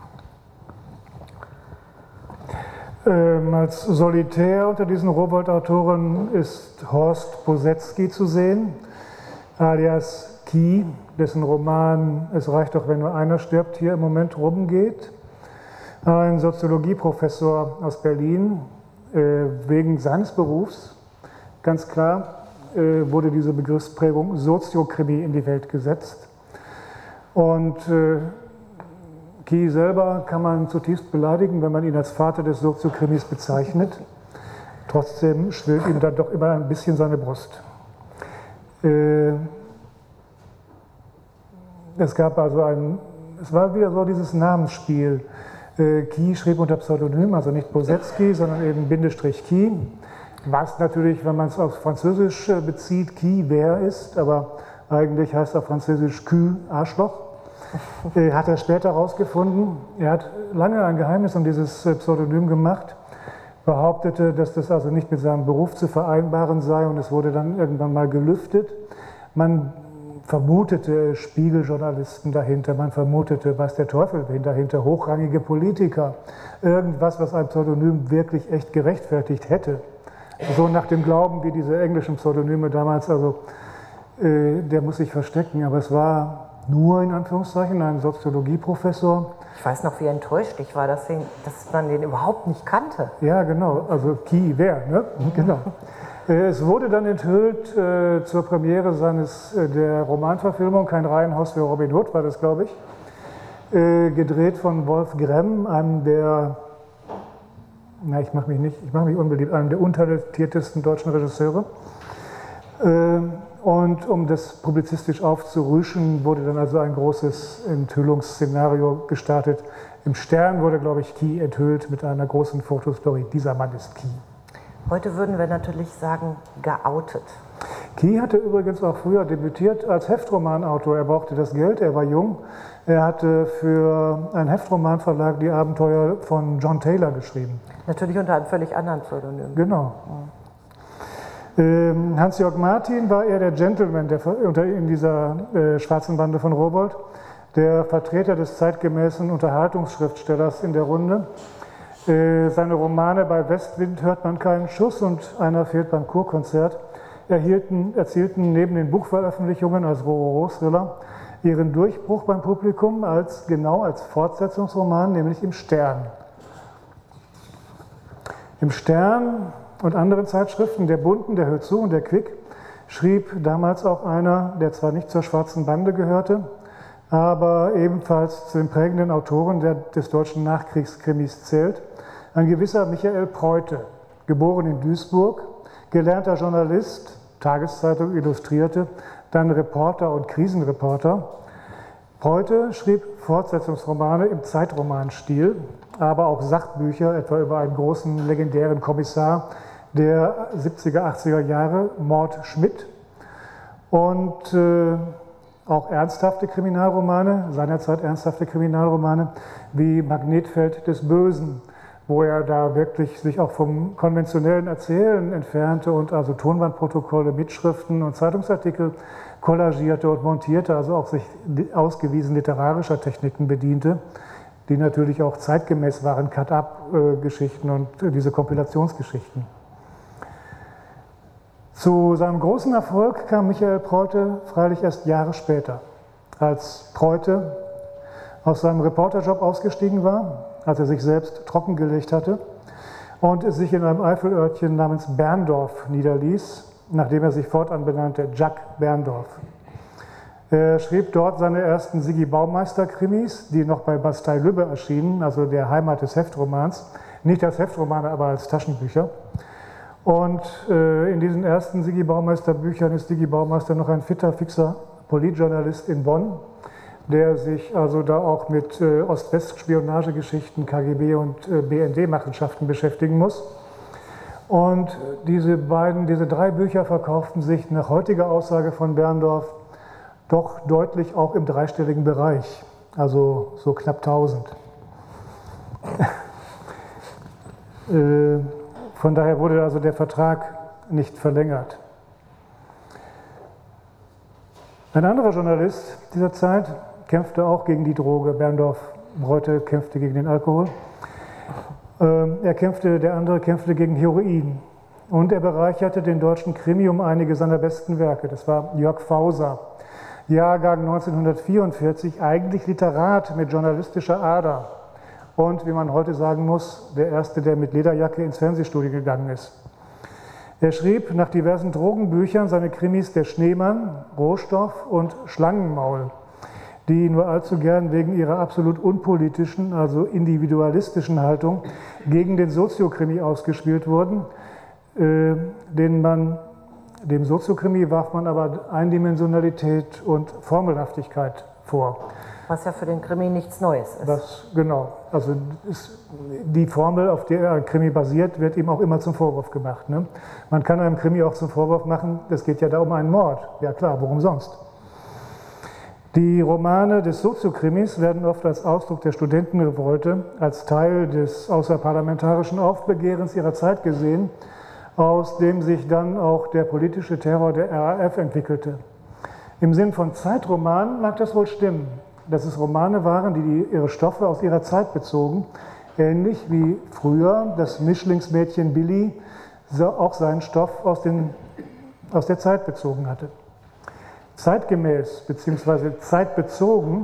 Als Solitär unter diesen Rowohlt-Autoren ist Horst Bosetzky zu sehen, alias Ky, dessen Roman Es reicht doch, wenn nur einer stirbt, hier im Moment rumgeht. Ein Soziologieprofessor aus Berlin, wegen seines Berufs, ganz klar, wurde diese Begriffsprägung Soziokrimi in die Welt gesetzt. Und Ky selber kann man zutiefst beleidigen, wenn man ihn als Vater des Soziokrimis bezeichnet. Trotzdem schwillt ihm dann doch immer ein bisschen seine Brust. Es gab also es war wieder so dieses Namensspiel. Ky schrieb unter Pseudonym, also nicht Bosetzky, sondern eben Bindestrich Ky. Was natürlich, wenn man es auf Französisch bezieht, Ky wer ist, aber eigentlich heißt auf Französisch Cul, Arschloch. Hat er später herausgefunden. Er hat lange ein Geheimnis um dieses Pseudonym gemacht, behauptete, dass das also nicht mit seinem Beruf zu vereinbaren sei, und es wurde dann irgendwann mal gelüftet. Man vermutete Spiegeljournalisten dahinter, man vermutete, weiß der Teufel dahinter, hochrangige Politiker, irgendwas, was ein Pseudonym wirklich echt gerechtfertigt hätte. So nach dem Glauben, wie diese englischen Pseudonyme damals, also der muss sich verstecken, aber es war nur in Anführungszeichen ein Soziologieprofessor. Ich weiß noch, wie enttäuscht ich war, dass man den überhaupt nicht kannte. Ja, genau, also Ky wer, ne? Genau. Es wurde dann enthüllt zur Premiere der Romanverfilmung Kein Reihenhaus für Robin Hood, war das, glaube ich, gedreht von Wolf Gremm, einem der, ich mache mich unbeliebt, einem der untalentiertesten deutschen Regisseure. Und um das publizistisch aufzurüschen, wurde dann also ein großes Enthüllungsszenario gestartet. Im Stern wurde, glaube ich, Ky enthüllt mit einer großen Fotostory. Dieser Mann ist Ky. Heute würden wir natürlich sagen, geoutet. Ky hatte übrigens auch früher debütiert als Heftromanautor. Er brauchte das Geld, er war jung. Er hatte für einen Heftromanverlag die Abenteuer von John Taylor geschrieben. Natürlich unter einem völlig anderen Pseudonym. Genau. Hans-Jörg Martin war eher der Gentleman in dieser schwarzen Bande von Rowohlt, der Vertreter des zeitgemäßen Unterhaltungsschriftstellers in der Runde. Seine Romane Bei Westwind hört man keinen Schuss und Einer fehlt beim Kurkonzert erzielten neben den Buchveröffentlichungen als Rororo-Thriller ihren Durchbruch beim Publikum als Fortsetzungsroman, nämlich im Stern. Im Stern und anderen Zeitschriften, der Bunten, der Hört zu und der Quick, schrieb damals auch einer, der zwar nicht zur schwarzen Bande gehörte, aber ebenfalls zu den prägenden Autoren des deutschen Nachkriegskrimis zählt, ein gewisser Michael Preute, geboren in Duisburg, gelernter Journalist, Tageszeitung Illustrierte, dann Reporter und Krisenreporter. Preute schrieb Fortsetzungsromane im Zeitromanstil, aber auch Sachbücher, etwa über einen großen legendären Kommissar der 70er, 80er Jahre, Mord Schmidt. Und auch ernsthafte Kriminalromane, seinerzeit ernsthafte Kriminalromane, wie Magnetfeld des Bösen, wo er da wirklich sich auch vom konventionellen Erzählen entfernte und also Tonbandprotokolle, Mitschriften und Zeitungsartikel kollagierte und montierte, also auch sich ausgewiesen literarischer Techniken bediente, die natürlich auch zeitgemäß waren, Cut-Up-Geschichten und diese Kompilationsgeschichten. Zu seinem großen Erfolg kam Michael Preute freilich erst Jahre später, als Preute aus seinem Reporterjob ausgestiegen war, als er sich selbst trockengelegt hatte und sich in einem Eifelörtchen namens Berndorf niederließ, nachdem er sich fortan benannte, Jacques Berndorf. Er schrieb dort seine ersten Sigi Baumeister-Krimis, die noch bei Bastei-Lübbe erschienen, also der Heimat des Heftromans, nicht als Heftromane, aber als Taschenbücher. Und in diesen ersten Sigi Baumeister-Büchern ist Sigi Baumeister noch ein fixer Politjournalist in Bonn, der sich also da auch mit Ost-West-Spionagegeschichten, KGB und BND-Machenschaften beschäftigen muss. Und diese drei Bücher verkauften sich nach heutiger Aussage von Berndorf doch deutlich auch im dreistelligen Bereich, also so knapp 1000. Von daher wurde also der Vertrag nicht verlängert. Ein anderer Journalist dieser Zeit kämpfte auch gegen die Droge. Berndorf Preute kämpfte gegen den Alkohol. Der andere kämpfte gegen Heroin. Und er bereicherte den deutschen Krimi um einige seiner besten Werke. Das war Jörg Fauser, Jahrgang 1944, eigentlich Literat mit journalistischer Ader. Und, wie man heute sagen muss, der Erste, der mit Lederjacke ins Fernsehstudio gegangen ist. Er schrieb nach diversen Drogenbüchern seine Krimis Der Schneemann, Rohstoff und Schlangenmaul, die nur allzu gern wegen ihrer absolut unpolitischen, also individualistischen Haltung gegen den Soziokrimi ausgespielt wurden. Dem Soziokrimi warf man aber Eindimensionalität und Formelhaftigkeit vor. Was ja für den Krimi nichts Neues ist. Genau. Also die Formel, auf der ein Krimi basiert, wird ihm auch immer zum Vorwurf gemacht. Ne? Man kann einem Krimi auch zum Vorwurf machen, es geht ja da um einen Mord. Ja klar, worum sonst? Die Romane des Soziokrimis werden oft als Ausdruck der Studentenrevolte, als Teil des außerparlamentarischen Aufbegehrens ihrer Zeit gesehen, aus dem sich dann auch der politische Terror der RAF entwickelte. Im Sinn von Zeitroman mag das wohl stimmen, dass es Romane waren, die ihre Stoffe aus ihrer Zeit bezogen, ähnlich wie früher das Mischlingsmädchen Billy auch seinen Stoff aus der Zeit bezogen hatte. Zeitgemäß bzw. zeitbezogen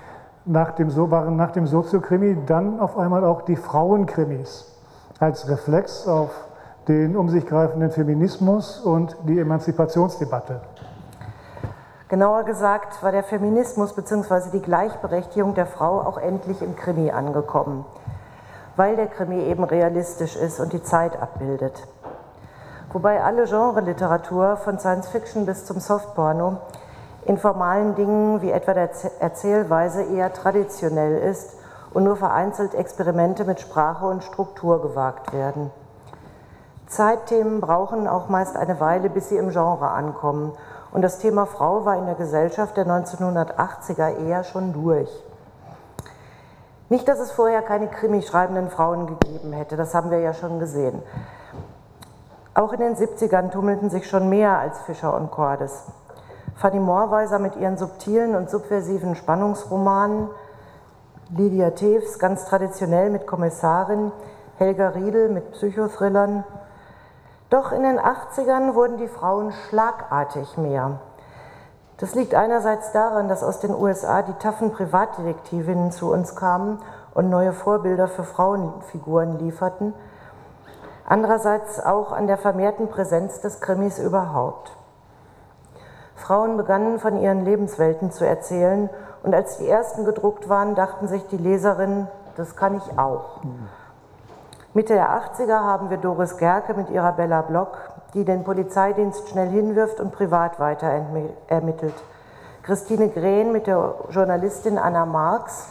waren nach dem Soziokrimi dann auf einmal auch die Frauenkrimis als Reflex auf den um sich greifenden Feminismus und die Emanzipationsdebatte. Genauer gesagt war der Feminismus bzw. die Gleichberechtigung der Frau auch endlich im Krimi angekommen, weil der Krimi eben realistisch ist und die Zeit abbildet. Wobei alle Genre-Literatur von Science-Fiction bis zum Softporno in formalen Dingen wie etwa der Erzählweise eher traditionell ist und nur vereinzelt Experimente mit Sprache und Struktur gewagt werden. Zeitthemen brauchen auch meist eine Weile, bis sie im Genre ankommen. Und das Thema Frau war in der Gesellschaft der 1980er eher schon durch. Nicht, dass es vorher keine krimischreibenden Frauen gegeben hätte, das haben wir ja schon gesehen. Auch in den 70ern tummelten sich schon mehr als Fischer und Cordes. Fanny Moorweiser mit ihren subtilen und subversiven Spannungsromanen, Lydia Tews ganz traditionell mit Kommissarin, Helga Riedel mit Psychothrillern. Doch in den 80ern wurden die Frauen schlagartig mehr. Das liegt einerseits daran, dass aus den USA die taffen Privatdetektivinnen zu uns kamen und neue Vorbilder für Frauenfiguren lieferten, andererseits auch an der vermehrten Präsenz des Krimis überhaupt. Frauen begannen von ihren Lebenswelten zu erzählen und als die ersten gedruckt waren, dachten sich die Leserinnen, das kann ich auch. Mitte der 80er haben wir Doris Gerke mit ihrer Bella Block, die den Polizeidienst schnell hinwirft und privat weiter ermittelt. Christine Grehn mit der Journalistin Anna Marx,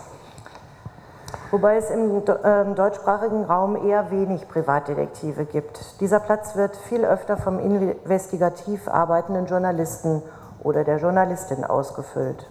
wobei es im deutschsprachigen Raum eher wenig Privatdetektive gibt. Dieser Platz wird viel öfter vom investigativ arbeitenden Journalisten oder der Journalistin ausgefüllt.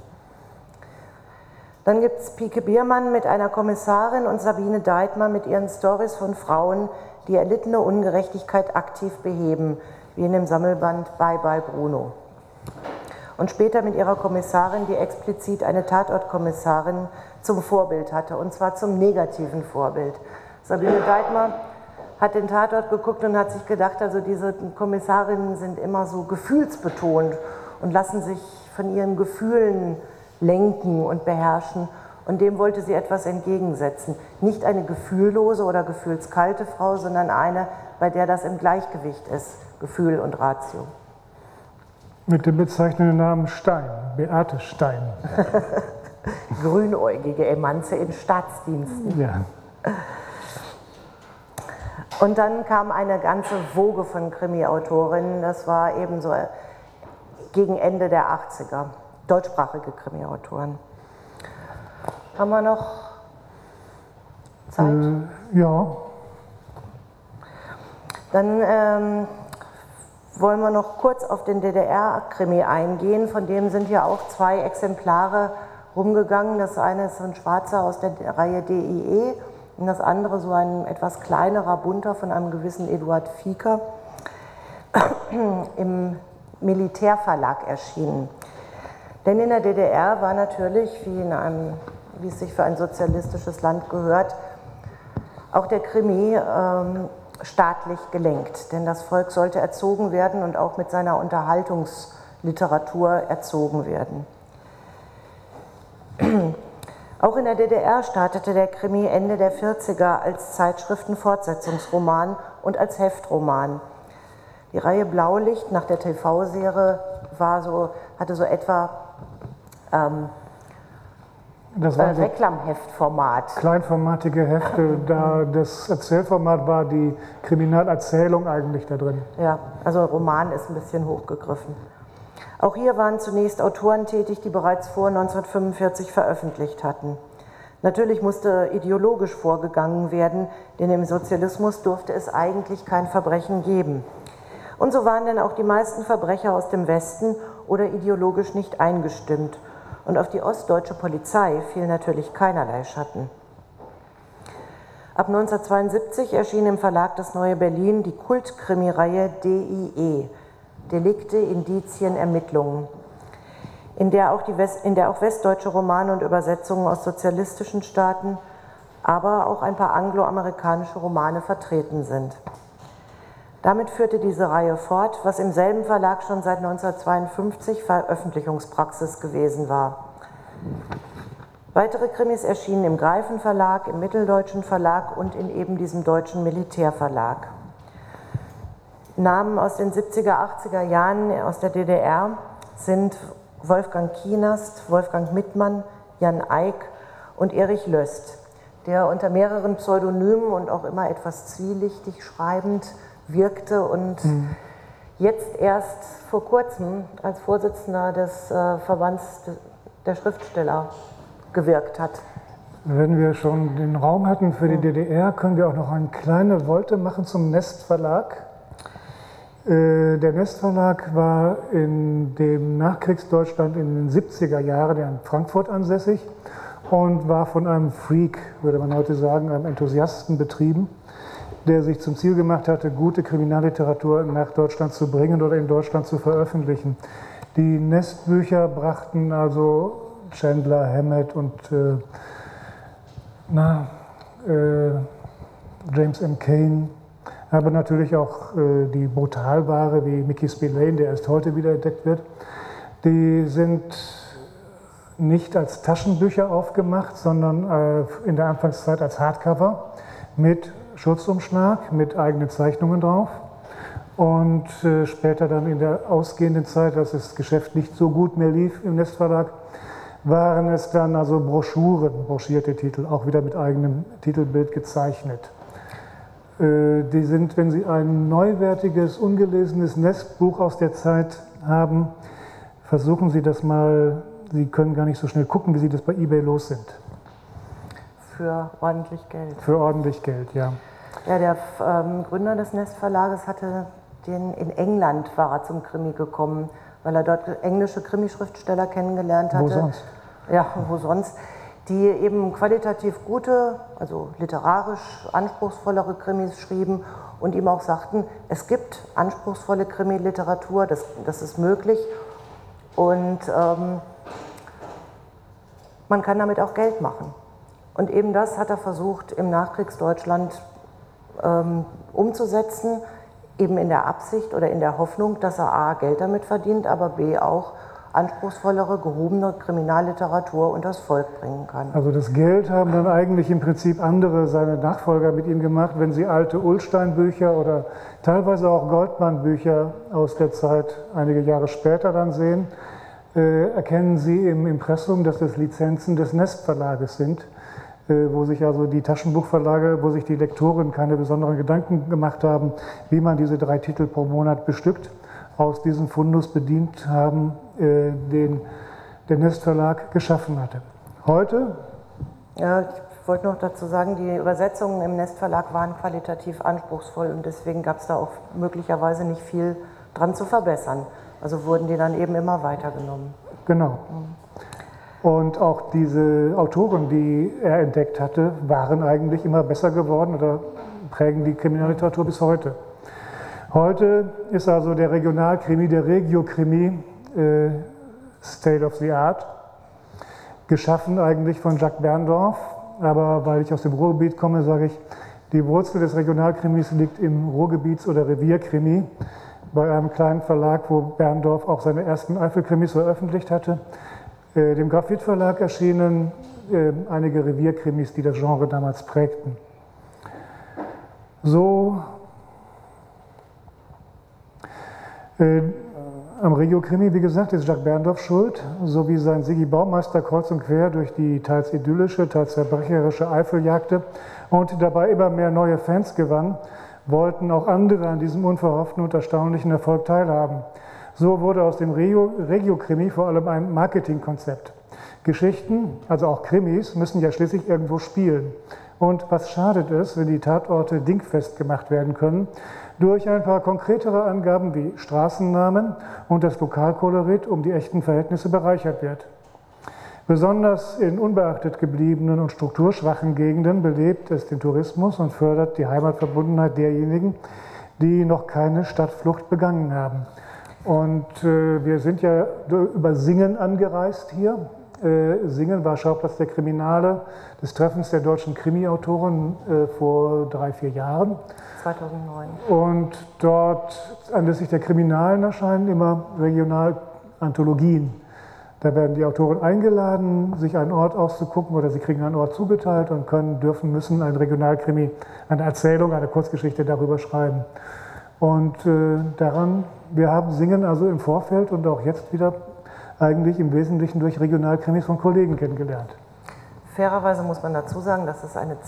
Dann gibt es Pike Biermann mit einer Kommissarin und Sabine Deitmer mit ihren Storys von Frauen, die erlittene Ungerechtigkeit aktiv beheben, wie in dem Sammelband Bye Bye Bruno. Und später mit ihrer Kommissarin, die explizit eine Tatortkommissarin zum Vorbild hatte, und zwar zum negativen Vorbild. Sabine Deitmer hat den Tatort geguckt und hat sich gedacht, also diese Kommissarinnen sind immer so gefühlsbetont und lassen sich von ihren Gefühlen lenken und beherrschen. Und dem wollte sie etwas entgegensetzen. Nicht eine gefühllose oder gefühlskalte Frau, sondern eine, bei der das im Gleichgewicht ist, Gefühl und Ratio. Mit dem bezeichnenden Namen Stein, Beate Stein. Grünäugige Emanze in Staatsdiensten. Ja. Und dann kam eine ganze Woge von Krimi-Autorinnen, das war eben so gegen Ende der 80er, deutschsprachige Krimi-Autoren. Haben wir noch Zeit? Ja. Dann wollen wir noch kurz auf den DDR-Krimi eingehen, von dem sind ja auch 2 Exemplare rumgegangen. Das eine ist so ein schwarzer aus der Reihe DIE und das andere so ein etwas kleinerer, bunter von einem gewissen Eduard Fieker im Militärverlag erschienen. Denn in der DDR war natürlich, wie es sich für ein sozialistisches Land gehört, auch der Krimi staatlich gelenkt. Denn das Volk sollte erzogen werden und auch mit seiner Unterhaltungsliteratur erzogen werden. Auch in der DDR startete der Krimi Ende der 40er als Zeitschriftenfortsetzungsroman und als Heftroman. Die Reihe Blaulicht nach der TV-Serie hatte so etwa Das war so Reklamheftformat. kleinformatige Hefte, da das Erzählformat war die Kriminalerzählung eigentlich da drin. Ja, also Roman ist ein bisschen hochgegriffen. Auch hier waren zunächst Autoren tätig, die bereits vor 1945 veröffentlicht hatten. Natürlich musste ideologisch vorgegangen werden, denn im Sozialismus durfte es eigentlich kein Verbrechen geben. Und so waren denn auch die meisten Verbrecher aus dem Westen oder ideologisch nicht eingestimmt. Und auf die ostdeutsche Polizei fiel natürlich keinerlei Schatten. Ab 1972 erschien im Verlag Das Neue Berlin die Kultkrimireihe DIE, Delikte, Indizien, Ermittlungen, in der auch westdeutsche Romane und Übersetzungen aus sozialistischen Staaten, aber auch ein paar angloamerikanische Romane vertreten sind. Damit führte diese Reihe fort, was im selben Verlag schon seit 1952 Veröffentlichungspraxis gewesen war. Weitere Krimis erschienen im Greifen Verlag, im Mitteldeutschen Verlag und in eben diesem deutschen Militärverlag. Namen aus den 70er, 80er Jahren aus der DDR sind Wolfgang Kienast, Wolfgang Mittmann, Jan Eick und Erich Löst, der unter mehreren Pseudonymen und auch immer etwas zwielichtig schreibend wirkte und jetzt erst vor kurzem als Vorsitzender des Verbands der Schriftsteller gewirkt hat. Wenn wir schon den Raum hatten für die DDR, können wir auch noch eine kleine Volte machen zum Nest Verlag. Der Nest Verlag war in dem Nachkriegsdeutschland in den 70er Jahren in Frankfurt ansässig und war von einem Freak, würde man heute sagen, einem Enthusiasten betrieben, der sich zum Ziel gemacht hatte, gute Kriminalliteratur nach Deutschland zu bringen oder in Deutschland zu veröffentlichen. Die Nestbücher brachten also Chandler, Hammett und James M. Cain, aber natürlich auch die Brutalware wie Mickey Spillane, der erst heute wieder entdeckt wird. Die sind nicht als Taschenbücher aufgemacht, sondern in der Anfangszeit als Hardcover mit Schutzumschlag, mit eigenen Zeichnungen drauf. Und später dann in der ausgehenden Zeit, als das Geschäft nicht so gut mehr lief im Nestverlag, waren es dann also Broschüren, broschierte Titel, auch wieder mit eigenem Titelbild gezeichnet. Die sind, wenn Sie ein neuwertiges, ungelesenes Nestbuch aus der Zeit haben, versuchen Sie das mal, Sie können gar nicht so schnell gucken, wie Sie das bei eBay los sind. Für ordentlich Geld. Für ordentlich Geld, ja. Ja, der Gründer des Nestverlages hatte in England war er zum Krimi gekommen, weil er dort englische Krimischriftsteller kennengelernt hatte. Wo sonst? Ja, wo sonst, die eben qualitativ gute, also literarisch anspruchsvollere Krimis schrieben und ihm auch sagten, es gibt anspruchsvolle Krimi-Literatur, das ist möglich und man kann damit auch Geld machen. Und eben das hat er versucht im Nachkriegsdeutschland umzusetzen, eben in der Absicht oder in der Hoffnung, dass er a. Geld damit verdient, aber b. auch anspruchsvollere, gehobene Kriminalliteratur unters Volk bringen kann. Also das Geld haben dann eigentlich im Prinzip andere, seine Nachfolger mit ihm gemacht. Wenn Sie alte Ullstein-Bücher oder teilweise auch Goldmann-Bücher aus der Zeit einige Jahre später dann sehen, erkennen Sie im Impressum, dass es Lizenzen des Nest Verlages sind, wo sich also die Taschenbuchverlage, wo sich die Lektoren keine besonderen Gedanken gemacht haben, wie man diese 3 Titel pro Monat bestückt, aus diesem Fundus bedient haben, den der Nest Verlag geschaffen hatte. Heute? Ja, ich wollte noch dazu sagen, die Übersetzungen im Nest Verlag waren qualitativ anspruchsvoll und deswegen gab es da auch möglicherweise nicht viel dran zu verbessern. Also wurden die dann eben immer weitergenommen. Genau. Und auch diese Autoren, die er entdeckt hatte, waren eigentlich immer besser geworden oder prägen die Kriminalliteratur bis heute. Heute ist also der Regionalkrimi, der Regio-Krimi, State of the Art, geschaffen eigentlich von Jacques Berndorf, aber weil ich aus dem Ruhrgebiet komme, sage ich, die Wurzel des Regionalkrimis liegt im Ruhrgebiets- oder Revierkrimi, bei einem kleinen Verlag, wo Berndorf auch seine ersten Eifelkrimis veröffentlicht hatte. Dem Graphit Verlag erschienen einige Revierkrimis, die das Genre damals prägten. So am Regio-Krimi, wie gesagt, ist Jacques Berndorf schuld, sowie sein Sigi Baumeister kreuz und quer durch die teils idyllische, teils zerbrecherische Eifel jagte und dabei immer mehr neue Fans gewann, wollten auch andere an diesem unverhofften und erstaunlichen Erfolg teilhaben. So wurde aus dem Regio-Krimi vor allem ein Marketingkonzept. Geschichten, also auch Krimis, müssen ja schließlich irgendwo spielen. Und was schadet es, wenn die Tatorte dingfest gemacht werden können, durch ein paar konkretere Angaben wie Straßennamen und das Lokalkolorit um die echten Verhältnisse bereichert wird. Besonders in unbeachtet gebliebenen und strukturschwachen Gegenden belebt es den Tourismus und fördert die Heimatverbundenheit derjenigen, die noch keine Stadtflucht begangen haben. Und wir sind ja über Singen angereist hier. Singen war Schauplatz der Kriminale, des Treffens der deutschen Krimi-Autoren vor 3-4 Jahren. 2009. Und dort anlässlich der Kriminalen erscheinen immer Regional-Anthologien. Da werden die Autoren eingeladen, sich einen Ort auszugucken oder sie kriegen einen Ort zugeteilt und müssen ein Regionalkrimi, eine Erzählung, eine Kurzgeschichte darüber schreiben. Und wir haben Singen also im Vorfeld und auch jetzt wieder eigentlich im Wesentlichen durch Regionalkrimis von Kollegen kennengelernt. Fairerweise muss man dazu sagen, dass es eine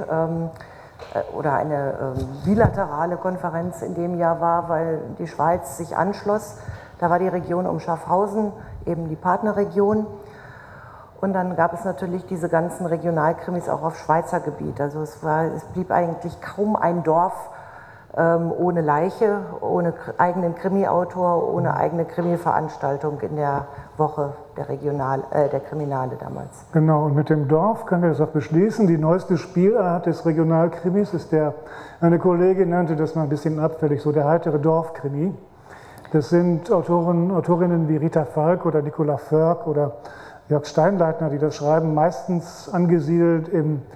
bilaterale Konferenz in dem Jahr war, weil die Schweiz sich anschloss. Da war die Region um Schaffhausen eben die Partnerregion. Und dann gab es natürlich diese ganzen Regionalkrimis auch auf Schweizer Gebiet. Also es blieb eigentlich kaum ein Dorf ohne Leiche, ohne eigenen Krimi-Autor, ohne eigene Krimi-Veranstaltung in der Woche der Kriminale damals. Genau, und mit dem Dorf können wir das auch beschließen. Die neueste Spielart des Regionalkrimis ist eine Kollegin nannte das mal ein bisschen abfällig, so der heitere Dorfkrimi. Das sind Autorinnen wie Rita Falk oder Nicola Förk oder Jörg Steinleitner, die das schreiben, meistens angesiedelt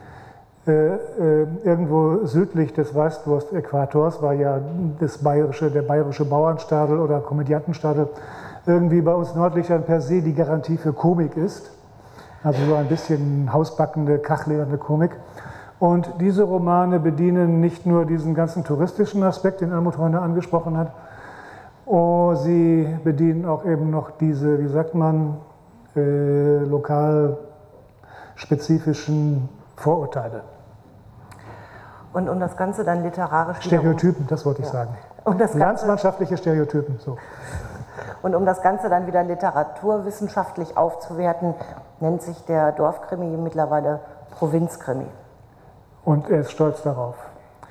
irgendwo südlich des Weißwurst-Äquators, war ja der bayerische Bauernstadel oder Komödiantenstadel irgendwie bei uns Nördlichern per se die Garantie für Komik ist. Also so ein bisschen hausbackende, kachlehende Komik. Und diese Romane bedienen nicht nur diesen ganzen touristischen Aspekt, den Almut Heuner angesprochen hat, sie bedienen auch eben noch diese, wie sagt man, lokal spezifischen Vorurteile. Und um das Ganze dann literarisch Stereotypen, das wollte ich sagen. Landsmannschaftliche Stereotypen. So. Und um das Ganze dann wieder literaturwissenschaftlich aufzuwerten, nennt sich der Dorfkrimi mittlerweile Provinzkrimi. Und er ist stolz darauf.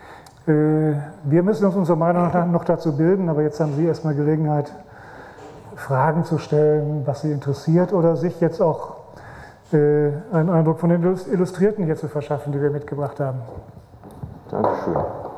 Wir müssen uns unserer Meinung nach noch dazu bilden, aber jetzt haben Sie erstmal Gelegenheit, Fragen zu stellen, was sie interessiert oder sich jetzt auch einen Eindruck von den Illustrierten hier zu verschaffen, die wir mitgebracht haben. Dankeschön.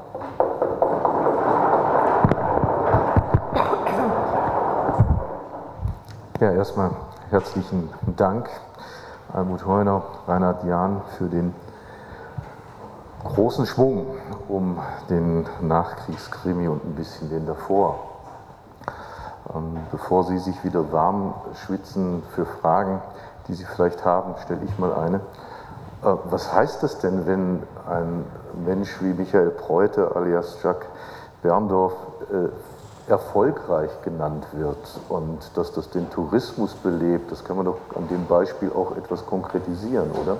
Ja, erstmal herzlichen Dank, Almut Heuner, Reinhard Jahn, für den großen Schwung um den Nachkriegskrimi und ein bisschen den davor. Bevor Sie sich wieder warm schwitzen für Fragen, die Sie vielleicht haben, stelle ich mal eine. Was heißt das denn, wenn ein Mensch wie Michael Preute alias Jacques Berndorf erfolgreich genannt wird und dass das den Tourismus belebt? Das kann man doch an dem Beispiel auch etwas konkretisieren, oder?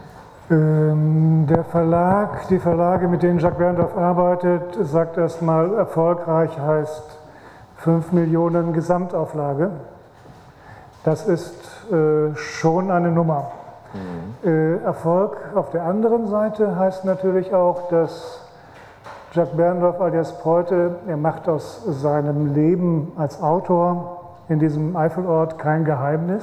Der Verlag, die Verlage, mit denen Jacques Berndorf arbeitet, sagt erstmal, erfolgreich heißt 5 Millionen Gesamtauflage. Das ist schon eine Nummer. Erfolg auf der anderen Seite heißt natürlich auch, dass Jacques Berndorf alias Preute, er macht aus seinem Leben als Autor in diesem Eifelort kein Geheimnis,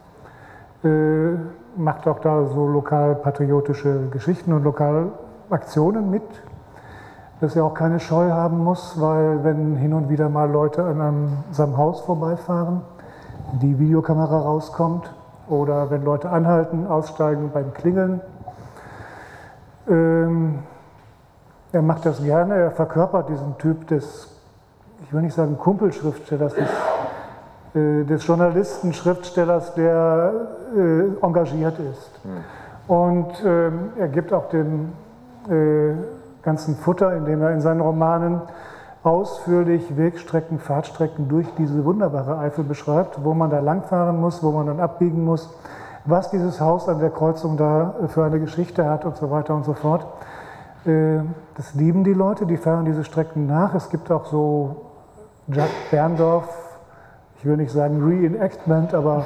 macht auch da so lokalpatriotische Geschichten und Lokalaktionen mit, dass er auch keine Scheu haben muss, weil wenn hin und wieder mal Leute an seinem Haus vorbeifahren, die Videokamera rauskommt oder wenn Leute anhalten, aussteigen beim Klingeln. Er macht das gerne, er verkörpert diesen Typ des, ich will nicht sagen Kumpelschriftstellers, des Journalistenschriftstellers, der engagiert ist. Und er gibt auch dem ganzen Futter, indem er in seinen Romanen ausführlich Wegstrecken, Fahrtstrecken durch diese wunderbare Eifel beschreibt, wo man da langfahren muss, wo man dann abbiegen muss, was dieses Haus an der Kreuzung da für eine Geschichte hat und so weiter und so fort. Das lieben die Leute, die fahren diese Strecken nach. Es gibt auch so Jacques Berndorf, ich will nicht sagen Reenactment, aber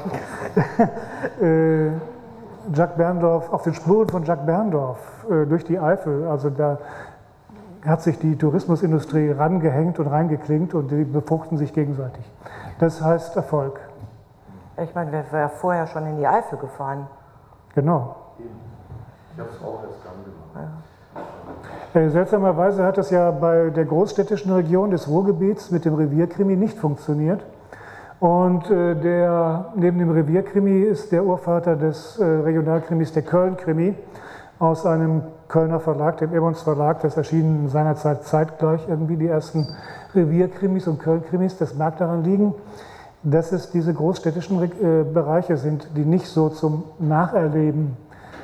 Jacques Berndorf, auf den Spuren von Jacques Berndorf durch die Eifel, also da hat sich die Tourismusindustrie rangehängt und reingeklinkt und die befruchten sich gegenseitig. Das heißt Erfolg. Ich meine, wir wären vorher schon in die Eifel gefahren. Genau. Ich habe es auch erst dann gemacht. Ja. Seltsamerweise hat es ja bei der großstädtischen Region des Ruhrgebiets mit dem Revierkrimi nicht funktioniert. Und neben dem Revierkrimi ist der Urvater des Regionalkrimis der Köln-Krimi aus einem Kölner Verlag, dem Ebons Verlag. Das erschienen seinerzeit zeitgleich irgendwie die ersten Revierkrimis und Köln-Krimis. Das mag daran liegen, dass es diese großstädtischen Bereiche sind, die nicht so zum Nacherleben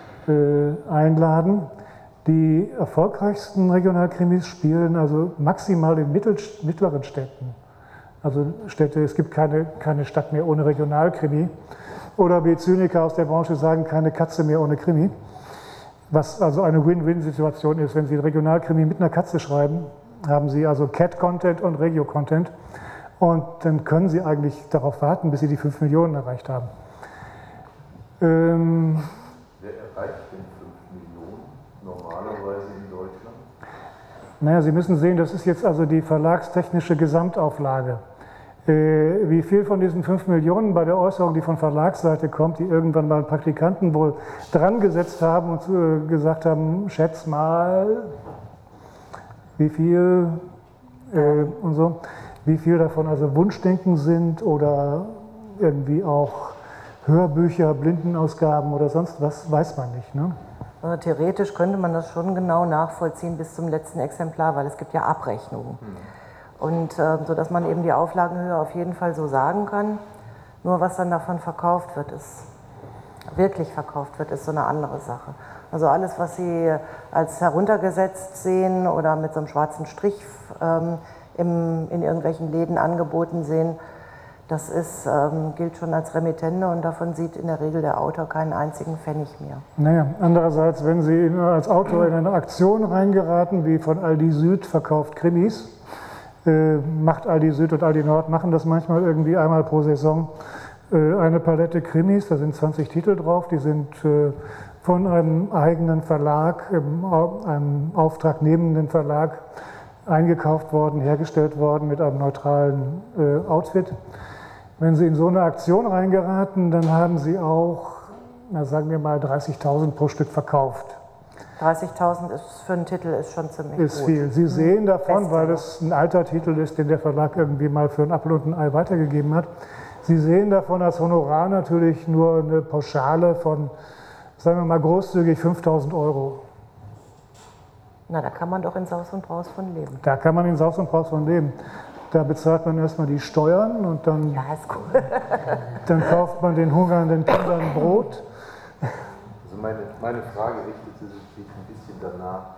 einladen. Die erfolgreichsten Regionalkrimis spielen also maximal in mittleren Städten. Also Städte, es gibt keine Stadt mehr ohne Regionalkrimi. Oder wie Zyniker aus der Branche sagen, keine Katze mehr ohne Krimi. Was also eine Win-Win-Situation ist. Wenn Sie Regionalkrimi mit einer Katze schreiben, haben Sie also Cat-Content und Regio-Content. Und dann können Sie eigentlich darauf warten, bis Sie die 5 Millionen erreicht haben. Wer erreicht denn 5 Millionen normalerweise in Deutschland? Naja, Sie müssen sehen, das ist jetzt also die verlagstechnische Gesamtauflage. Wie viel von diesen 5 Millionen bei der Äußerung, die von Verlagsseite kommt, die irgendwann mal Praktikanten wohl dran gesetzt haben und gesagt haben, schätz mal, wie viel und so, wie viel davon also Wunschdenken sind oder irgendwie auch Hörbücher, Blindenausgaben oder sonst was, weiß man nicht. Ne? Also theoretisch könnte man das schon genau nachvollziehen bis zum letzten Exemplar, weil es gibt ja Abrechnungen. Und sodass man eben die Auflagenhöhe auf jeden Fall so sagen kann. Nur was dann davon verkauft wird, wirklich verkauft wird, ist so eine andere Sache. Also alles, was Sie als heruntergesetzt sehen oder mit so einem schwarzen Strich in irgendwelchen Läden angeboten sehen, das gilt schon als Remittende und davon sieht in der Regel der Autor keinen einzigen Pfennig mehr. Naja, andererseits, wenn Sie als Autor in eine Aktion reingeraten, wie von Aldi Süd verkauft Krimis, macht Aldi Süd und Aldi Nord, machen das manchmal irgendwie einmal pro Saison, eine Palette Krimis, da sind 20 Titel drauf, die sind von einem eigenen Verlag, einem auftragnehmenden Verlag eingekauft worden, hergestellt worden mit einem neutralen Outfit. Wenn Sie in so eine Aktion reingeraten, dann haben Sie auch, na sagen wir mal, 30.000 pro Stück verkauft. 30.000 ist für einen Titel ist schon ziemlich Ist gut. viel. Sie sehen davon, Bestseller. weil es ein alter Titel ist, den der Verlag irgendwie mal für ein Apfel und ein Ei weitergegeben hat. Sie sehen davon als Honorar natürlich nur eine Pauschale von, sagen wir mal großzügig, 5.000 Euro. Na, da kann man doch in Saus und Braus von leben. Da kann man in Saus und Braus von leben. Da bezahlt man erstmal die Steuern und dann, Ja, ist cool. dann kauft man den hungernden Kindern Brot. Also meine Frage richtete sich ein bisschen danach,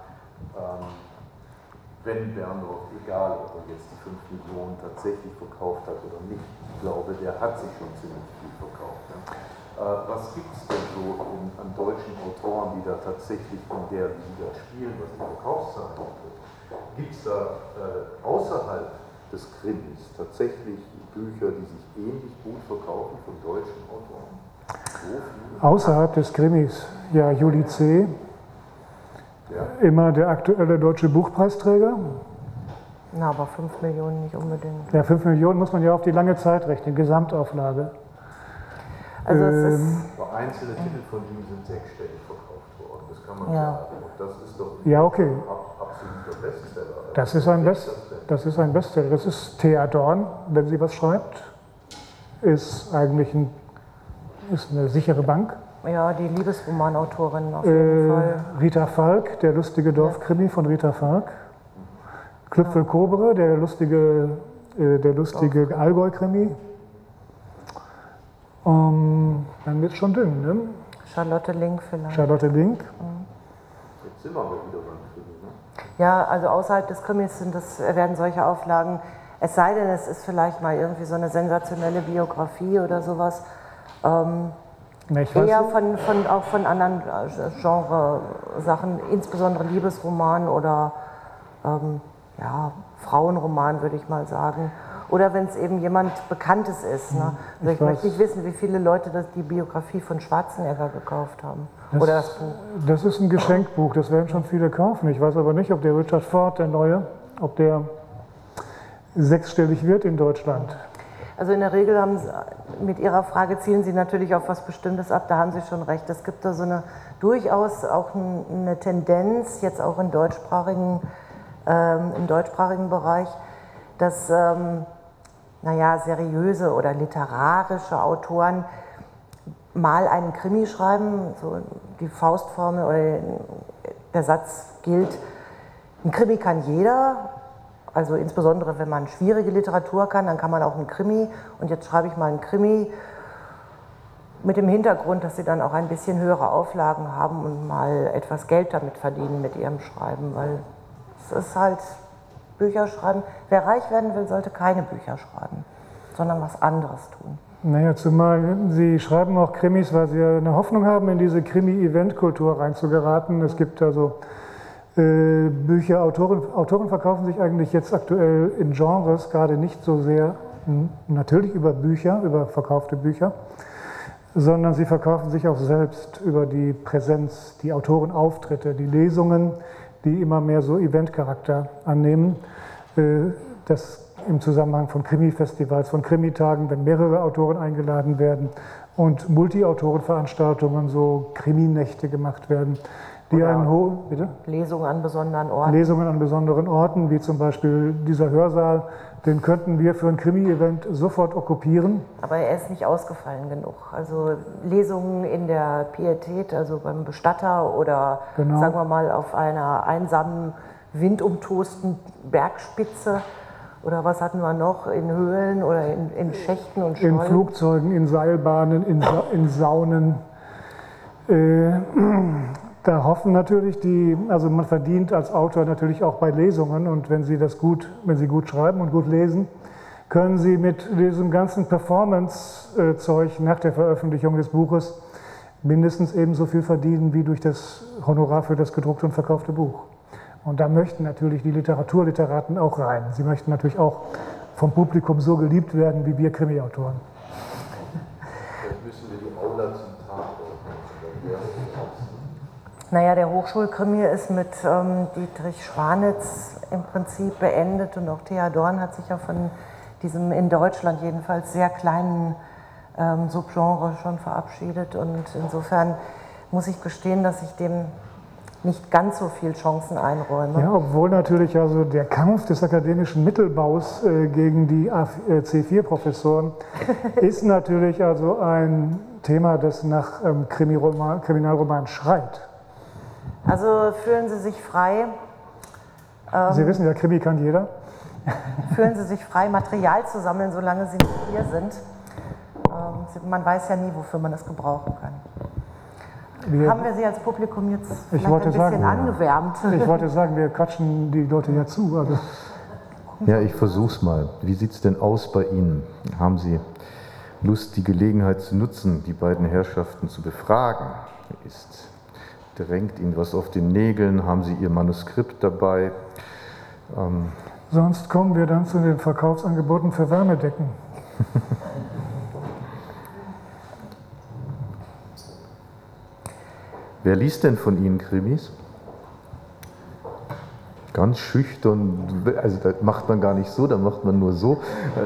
wenn Berndorff, egal ob er jetzt die 5 Millionen tatsächlich verkauft hat oder nicht, ich glaube, der hat sich schon ziemlich viel verkauft. Ne? Was gibt es denn so an deutschen Autoren, die da tatsächlich in der Liga spielen, was die Verkaufszahlen betrifft? Gibt es da außerhalb des Krimis tatsächlich Bücher, die sich ähnlich gut verkaufen von deutschen Autoren? So viele? Außerhalb des Krimis, ja, Juli C., Ja. immer der aktuelle deutsche Buchpreisträger. Na, aber 5 Millionen nicht unbedingt. Ja, 5 Millionen muss man ja auf die lange Zeit rechnen, Gesamtauflage. Also es ist, Aber einzelne Titel von ihm sind sechsstellig verkauft worden, das kann man Ja. sagen. Und das ist doch Ja, okay. absoluter Bestseller. Das ist ein Bestseller. Das ist Thea Dorn, wenn sie was schreibt. Ist eigentlich ist eine sichere Bank. ja, die Liebesromanautorin auf jeden Fall. Rita Falk, der lustige Dorfkrimi von Rita Falk. Klüpfel Kobre, der lustige Allgäu-Krimi. Dann wird es schon dünn, ne? Charlotte Link vielleicht. Charlotte Link. Jetzt sind wir aber wieder beim Krimi, ne? Ja, also außerhalb des Krimis werden solche Auflagen, es sei denn, es ist vielleicht mal irgendwie so eine sensationelle Biografie oder sowas, Na, ich weiß eher nicht. auch von anderen Genre-Sachen, insbesondere Liebesroman oder ja, Frauenroman, würde ich mal sagen. Oder wenn es eben jemand Bekanntes ist. Ne? Also ich möchte nicht wissen, wie viele Leute die Biografie von Schwarzenegger gekauft haben. Oder das Buch. Das ist ein Geschenkbuch, das werden schon viele kaufen. Ich weiß aber nicht, ob der Richard Ford, der neue, ob der sechsstellig wird in Deutschland. Also in der Regel haben Sie, mit Ihrer Frage zielen Sie natürlich auf was Bestimmtes ab, da haben Sie schon recht. Es gibt da so eine durchaus auch eine Tendenz, jetzt auch im deutschsprachigen Bereich, dass naja, seriöse oder literarische Autoren mal einen Krimi schreiben, so die Faustformel oder der Satz gilt, ein Krimi kann jeder. Also insbesondere, wenn man schwierige Literatur kann, dann kann man auch einen Krimi. Und jetzt schreibe ich mal einen Krimi mit dem Hintergrund, dass sie dann auch ein bisschen höhere Auflagen haben und mal etwas Geld damit verdienen mit ihrem Schreiben. Weil es ist halt Bücher schreiben. Wer reich werden will, sollte keine Bücher schreiben, sondern was anderes tun. Naja, zumal Sie schreiben auch Krimis, weil Sie ja eine Hoffnung haben, in diese Krimi-Event-Kultur reinzugeraten. Es gibt also Bücher, Autoren verkaufen sich eigentlich jetzt aktuell in Genres gerade nicht so sehr, natürlich über Bücher, über verkaufte Bücher, sondern sie verkaufen sich auch selbst über die Präsenz, die Autorenauftritte, die Lesungen, die immer mehr so Eventcharakter annehmen. Das im Zusammenhang von Krimi-Festivals, von Krimitagen, wenn mehrere Autoren eingeladen werden und Multi-Autoren-Veranstaltungen, so Kriminächte gemacht werden. Die einen bitte? Lesungen an besonderen Orten. Lesungen an besonderen Orten, wie zum Beispiel dieser Hörsaal, den könnten wir für ein Krimi-Event sofort okkupieren. Aber er ist nicht ausgefallen genug. Also Lesungen in der Pietät, also beim Bestatter oder Genau. sagen wir mal auf einer einsamen, windumtosten Bergspitze oder was hatten wir noch, in Höhlen oder in Schächten und Schollen. In Flugzeugen, in Seilbahnen, in Saunen. Da hoffen natürlich also man verdient als Autor natürlich auch bei Lesungen und wenn Sie gut schreiben und gut lesen, können Sie mit diesem ganzen Performance-Zeug nach der Veröffentlichung des Buches mindestens ebenso viel verdienen wie durch das Honorar für das gedruckte und verkaufte Buch. Und da möchten natürlich die Literaturliteraten auch rein. Sie möchten natürlich auch vom Publikum so geliebt werden wie wir Krimi-Autoren. Vielleicht müssen wir die Aula zum Tatort. Naja, der Hochschulkrimi ist mit Dietrich Schwanitz im Prinzip beendet und auch Thea Dorn hat sich ja von diesem in Deutschland jedenfalls sehr kleinen Subgenre schon verabschiedet. Und insofern muss ich gestehen, dass ich dem nicht ganz so viel Chancen einräume. Ja, obwohl natürlich also der Kampf des akademischen Mittelbaus gegen die C4-Professoren ist natürlich also ein Thema, das nach Kriminalroman schreit. Also fühlen Sie sich frei. Sie wissen ja, Krimi kann jeder. Fühlen Sie sich frei, Material zu sammeln, solange Sie nicht hier sind. Man weiß ja nie, wofür man es gebrauchen kann. Haben wir Sie als Publikum jetzt vielleicht ein bisschen angewärmt? Ich wollte sagen, wir quatschen die Leute ja zu. Also. Ja, ich versuch's mal. Wie sieht's denn aus bei Ihnen? Haben Sie Lust, die Gelegenheit zu nutzen, die beiden Herrschaften zu befragen? Drängt Ihnen was auf den Nägeln? Haben Sie Ihr Manuskript dabei? Sonst kommen wir dann zu den Verkaufsangeboten für Wärmedecken. Wer liest denn von Ihnen Krimis? Ganz schüchtern, also das macht man gar nicht so, da macht man nur so.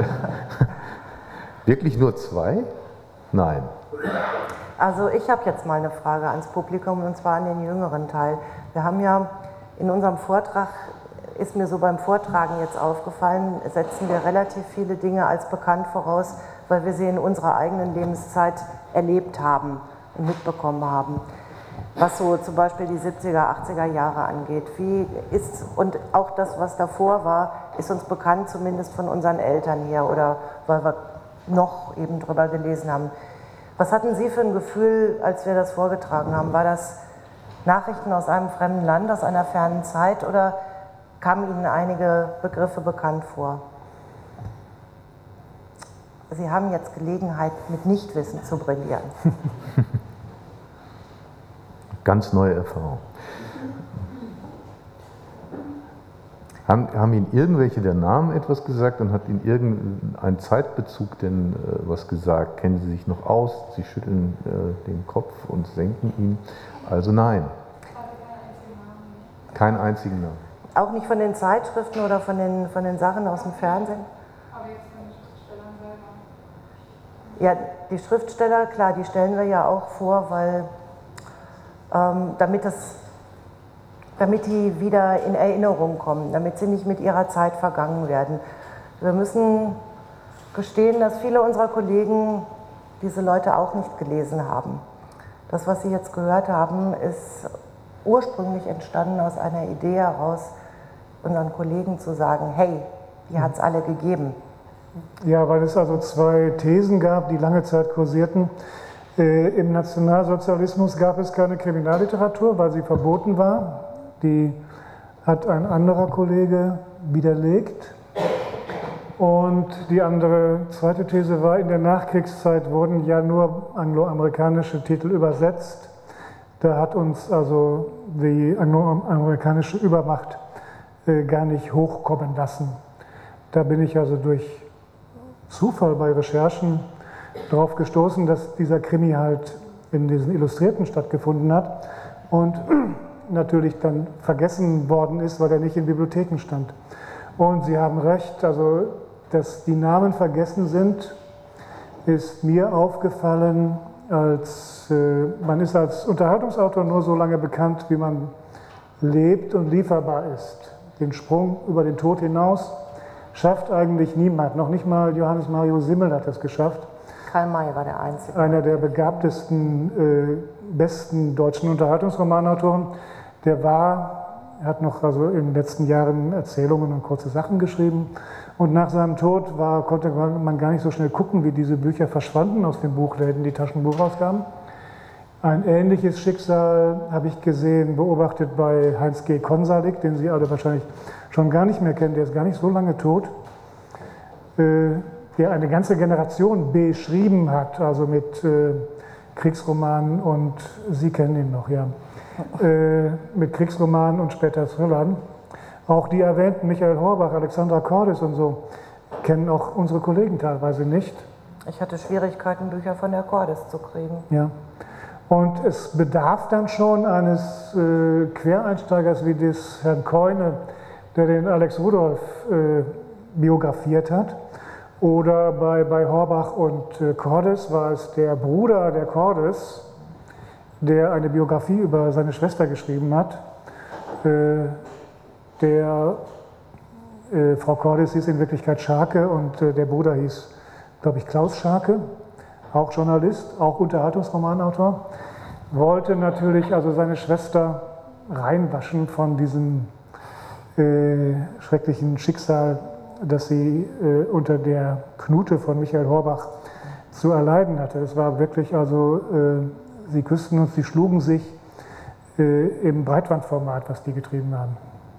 Wirklich nur 2? Nein. Also ich habe jetzt mal eine Frage ans Publikum, und zwar an den jüngeren Teil. Wir haben ja in unserem Vortrag, ist mir so beim Vortragen jetzt aufgefallen, setzen wir relativ viele Dinge als bekannt voraus, weil wir sie in unserer eigenen Lebenszeit erlebt haben und mitbekommen haben. Was so zum Beispiel die 70er, 80er Jahre angeht. Und auch das, was davor war, ist uns bekannt, zumindest von unseren Eltern hier oder weil wir noch eben drüber gelesen haben. Was hatten Sie für ein Gefühl, als wir das vorgetragen haben? War das Nachrichten aus einem fremden Land, aus einer fernen Zeit oder kamen Ihnen einige Begriffe bekannt vor? Sie haben jetzt Gelegenheit, mit Nichtwissen zu brillieren. Ganz neue Erfahrung. Haben Ihnen irgendwelche der Namen etwas gesagt und hat Ihnen irgendein Zeitbezug denn was gesagt? Kennen Sie sich noch aus? Sie schütteln den Kopf und senken ihn. Also nein. Keinen einzigen Namen. Auch nicht von den Zeitschriften oder von den Sachen aus dem Fernsehen? Aber jetzt von den Schriftstellern selber. Ja, die Schriftsteller, klar, die stellen wir ja auch vor, weil damit die wieder in Erinnerung kommen, damit sie nicht mit ihrer Zeit vergangen werden. Wir müssen gestehen, dass viele unserer Kollegen diese Leute auch nicht gelesen haben. Das, was Sie jetzt gehört haben, ist ursprünglich entstanden aus einer Idee heraus, unseren Kollegen zu sagen, hey, die hat es alle gegeben. Ja, weil es also 2 Thesen gab, die lange Zeit kursierten. Im Nationalsozialismus gab es keine Kriminalliteratur, weil sie verboten war. Die hat ein anderer Kollege widerlegt. Und die zweite These war, in der Nachkriegszeit wurden ja nur angloamerikanische Titel übersetzt. Da hat uns also die angloamerikanische Übermacht gar nicht hochkommen lassen. Da bin ich also durch Zufall bei Recherchen darauf gestoßen, dass dieser Krimi halt in diesen Illustrierten stattgefunden hat und natürlich dann vergessen worden ist, weil er nicht in Bibliotheken stand. Und Sie haben recht, also dass die Namen vergessen sind, ist mir aufgefallen, man ist als Unterhaltungsautor nur so lange bekannt, wie man lebt und lieferbar ist. Den Sprung über den Tod hinaus schafft eigentlich niemand, noch nicht mal Johannes Mario Simmel hat das geschafft. Karl May war der Einzige. Einer der begabtesten, besten deutschen Unterhaltungsromanautoren. Der hat noch also in den letzten Jahren Erzählungen und kurze Sachen geschrieben. Und nach seinem Tod konnte man gar nicht so schnell gucken, wie diese Bücher verschwanden aus den Buchläden, die Taschenbuchausgaben. Ein ähnliches Schicksal habe ich gesehen, beobachtet bei Heinz G. Konsalik, den Sie alle wahrscheinlich schon gar nicht mehr kennen, der ist gar nicht so lange tot. Der eine ganze Generation beschrieben hat, also mit Kriegsromanen und Sie kennen ihn noch, ja, mit Kriegsromanen und später Thrillern. Auch die erwähnten Michael Horbach, Alexandra Cordes und so, kennen auch unsere Kollegen teilweise nicht. Ich hatte Schwierigkeiten, Bücher von der Cordes zu kriegen. Ja. Und es bedarf dann schon eines Quereinsteigers wie des Herrn Keune, der den Alex Rudolph biografiert hat Oder bei Horbach und Cordes war es der Bruder der Cordes, der eine Biografie über seine Schwester geschrieben hat. Frau Cordes hieß in Wirklichkeit Scharke und der Bruder hieß, glaube ich, Klaus Scharke, auch Journalist, auch Unterhaltungsromanautor. Wollte natürlich also seine Schwester reinwaschen von diesem schrecklichen Schicksal, das sie unter der Knute von Michael Horbach zu erleiden hatte. Es war wirklich also, sie küssten und sie schlugen sich im Breitbandformat, was die getrieben haben.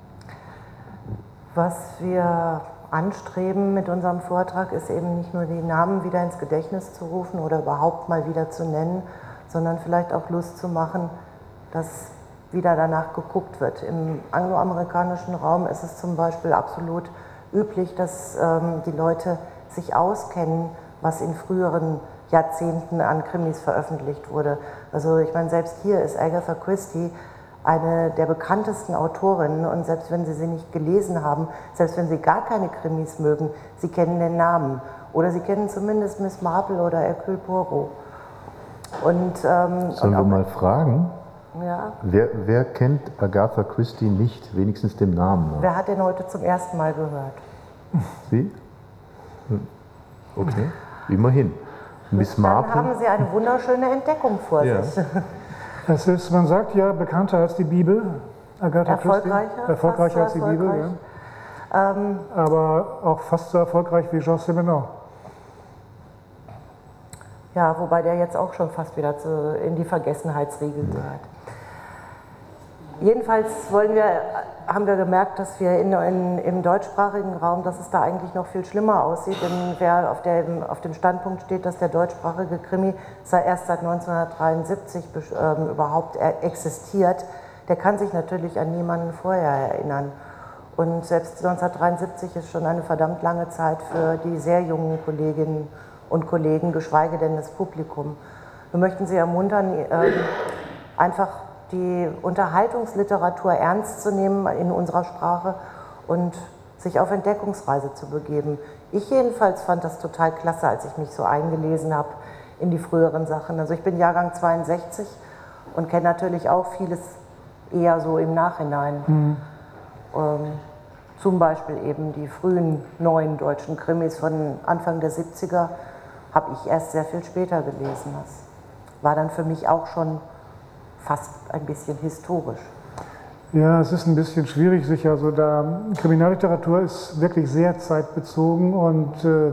Was wir anstreben mit unserem Vortrag, ist eben nicht nur die Namen wieder ins Gedächtnis zu rufen oder überhaupt mal wieder zu nennen, sondern vielleicht auch Lust zu machen, dass wieder danach geguckt wird. Im angloamerikanischen Raum ist es zum Beispiel absolut üblich, dass die Leute sich auskennen, was in früheren Jahrzehnten an Krimis veröffentlicht wurde. Also ich meine, selbst hier ist Agatha Christie eine der bekanntesten Autorinnen und selbst wenn Sie sie nicht gelesen haben, selbst wenn Sie gar keine Krimis mögen, Sie kennen den Namen oder Sie kennen zumindest Miss Marple oder Hercule Poirot. Sollen wir mal fragen? Ja. Wer kennt Agatha Christie nicht, wenigstens den Namen? Wer hat den heute zum ersten Mal gehört? Sie? Okay, immerhin. Miss Marple. Dann haben Sie eine wunderschöne Entdeckung vor sich. Das ist, man sagt ja, bekannter als die Bibel, Agatha Christie. Erfolgreicher als die Bibel, ja. Aber auch fast so erfolgreich wie Georges Simenon. Ja, wobei der jetzt auch schon fast wieder in die Vergessenheitsriegel gehört. Jedenfalls haben wir gemerkt, dass wir im deutschsprachigen Raum, dass es da eigentlich noch viel schlimmer aussieht. Denn wer auf dem Standpunkt steht, dass der deutschsprachige Krimi erst seit 1973 überhaupt existiert, der kann sich natürlich an niemanden vorher erinnern. Und selbst 1973 ist schon eine verdammt lange Zeit für die sehr jungen Kolleginnen und Kollegen, geschweige denn das Publikum. Wir möchten Sie ermuntern, einfach die Unterhaltungsliteratur ernst zu nehmen in unserer Sprache und sich auf Entdeckungsreise zu begeben. Ich jedenfalls fand das total klasse, als ich mich so eingelesen habe in die früheren Sachen. Also ich bin Jahrgang 62 und kenne natürlich auch vieles eher so im Nachhinein. Zum Beispiel eben die frühen neuen deutschen Krimis von Anfang der 70er habe ich erst sehr viel später gelesen. Das war dann für mich auch schon fast ein bisschen historisch. Ja, es ist ein bisschen schwierig, sicher. Also Kriminalliteratur ist wirklich sehr zeitbezogen und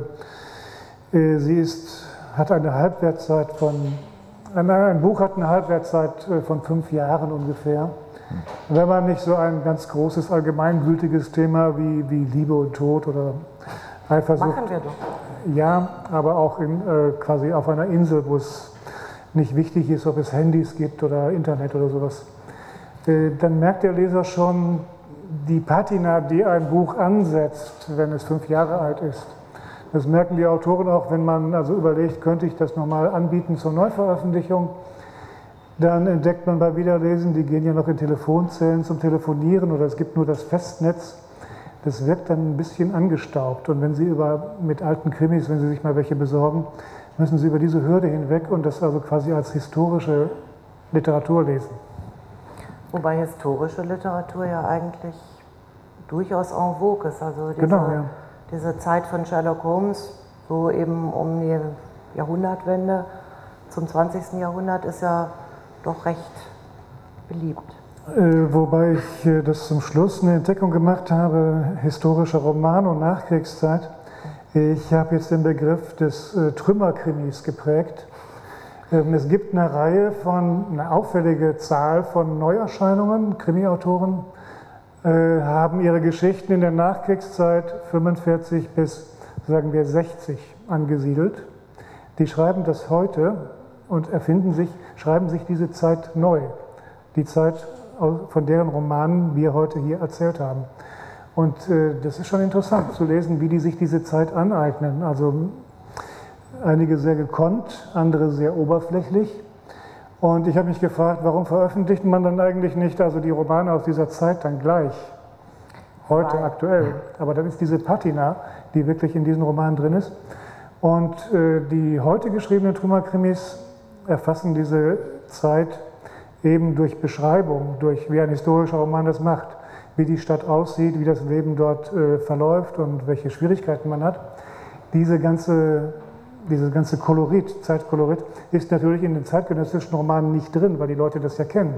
hat eine Halbwertszeit ein Buch hat eine Halbwertszeit von 5 Jahren ungefähr. Wenn man nicht so ein ganz großes, allgemeingültiges Thema wie Liebe und Tod oder Eifersucht. Machen wir doch. Ja, aber auch quasi auf einer Insel, wo es nicht wichtig ist, ob es Handys gibt oder Internet oder sowas, dann merkt der Leser schon die Patina, die ein Buch ansetzt, wenn es 5 Jahre alt ist. Das merken die Autoren auch, wenn man also überlegt, könnte ich das nochmal anbieten zur Neuveröffentlichung. Dann entdeckt man bei Wiederlesen, die gehen ja noch in Telefonzellen zum Telefonieren oder es gibt nur das Festnetz. Das wirkt dann ein bisschen angestaubt. Und wenn Sie mit alten Krimis, wenn Sie sich mal welche besorgen, müssen Sie über diese Hürde hinweg und das also quasi als historische Literatur lesen. Wobei historische Literatur ja eigentlich durchaus en vogue ist. Also diese Zeit von Sherlock Holmes, so eben um die Jahrhundertwende zum 20. Jahrhundert, ist ja doch recht beliebt. Wobei ich das zum Schluss eine Entdeckung gemacht habe, historischer Roman und Nachkriegszeit. Ich habe jetzt den Begriff des Trümmerkrimis geprägt. Es gibt eine auffällige Zahl von Neuerscheinungen. Krimiautoren haben ihre Geschichten in der Nachkriegszeit 45 bis, sagen wir, 60 angesiedelt. Die schreiben das heute und schreiben sich diese Zeit neu. Die Zeit, von deren Romanen wir heute hier erzählt haben. Und das ist schon interessant zu lesen, wie die sich diese Zeit aneignen. Also einige sehr gekonnt, andere sehr oberflächlich. Und ich habe mich gefragt, warum veröffentlicht man dann eigentlich nicht die Romane aus dieser Zeit dann gleich? heute aktuell. Aber dann ist diese Patina, die wirklich in diesen Romanen drin ist. Und die heute geschriebenen Trümmerkrimis erfassen diese Zeit eben durch Beschreibung, durch wie ein historischer Roman das macht, wie die Stadt aussieht, wie das Leben dort verläuft und welche Schwierigkeiten man hat. Dieses ganze Kolorit, Zeitkolorit, ist natürlich in den zeitgenössischen Romanen nicht drin, weil die Leute das ja kennen.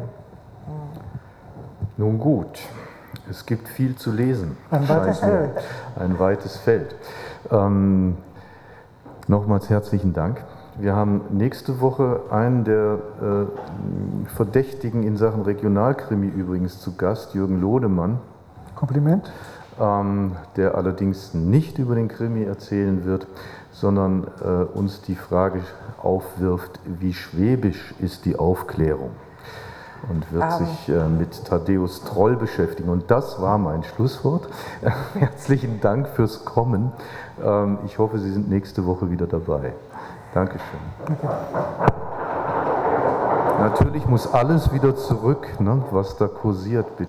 Nun gut, es gibt viel zu lesen. Ein weites Feld. Ein weites Feld. Nochmals herzlichen Dank. Wir haben nächste Woche einen der Verdächtigen in Sachen Regionalkrimi übrigens zu Gast, Jürgen Lodemann. Kompliment. Der allerdings nicht über den Krimi erzählen wird, sondern uns die Frage aufwirft, wie schwäbisch ist die Aufklärung? Und wird sich mit Thaddäus Troll beschäftigen. Und das war mein Schlusswort. Herzlichen Dank fürs Kommen. Ich hoffe, Sie sind nächste Woche wieder dabei. Dankeschön. Okay. Natürlich muss alles wieder zurück, ne, was da kursiert, bitte.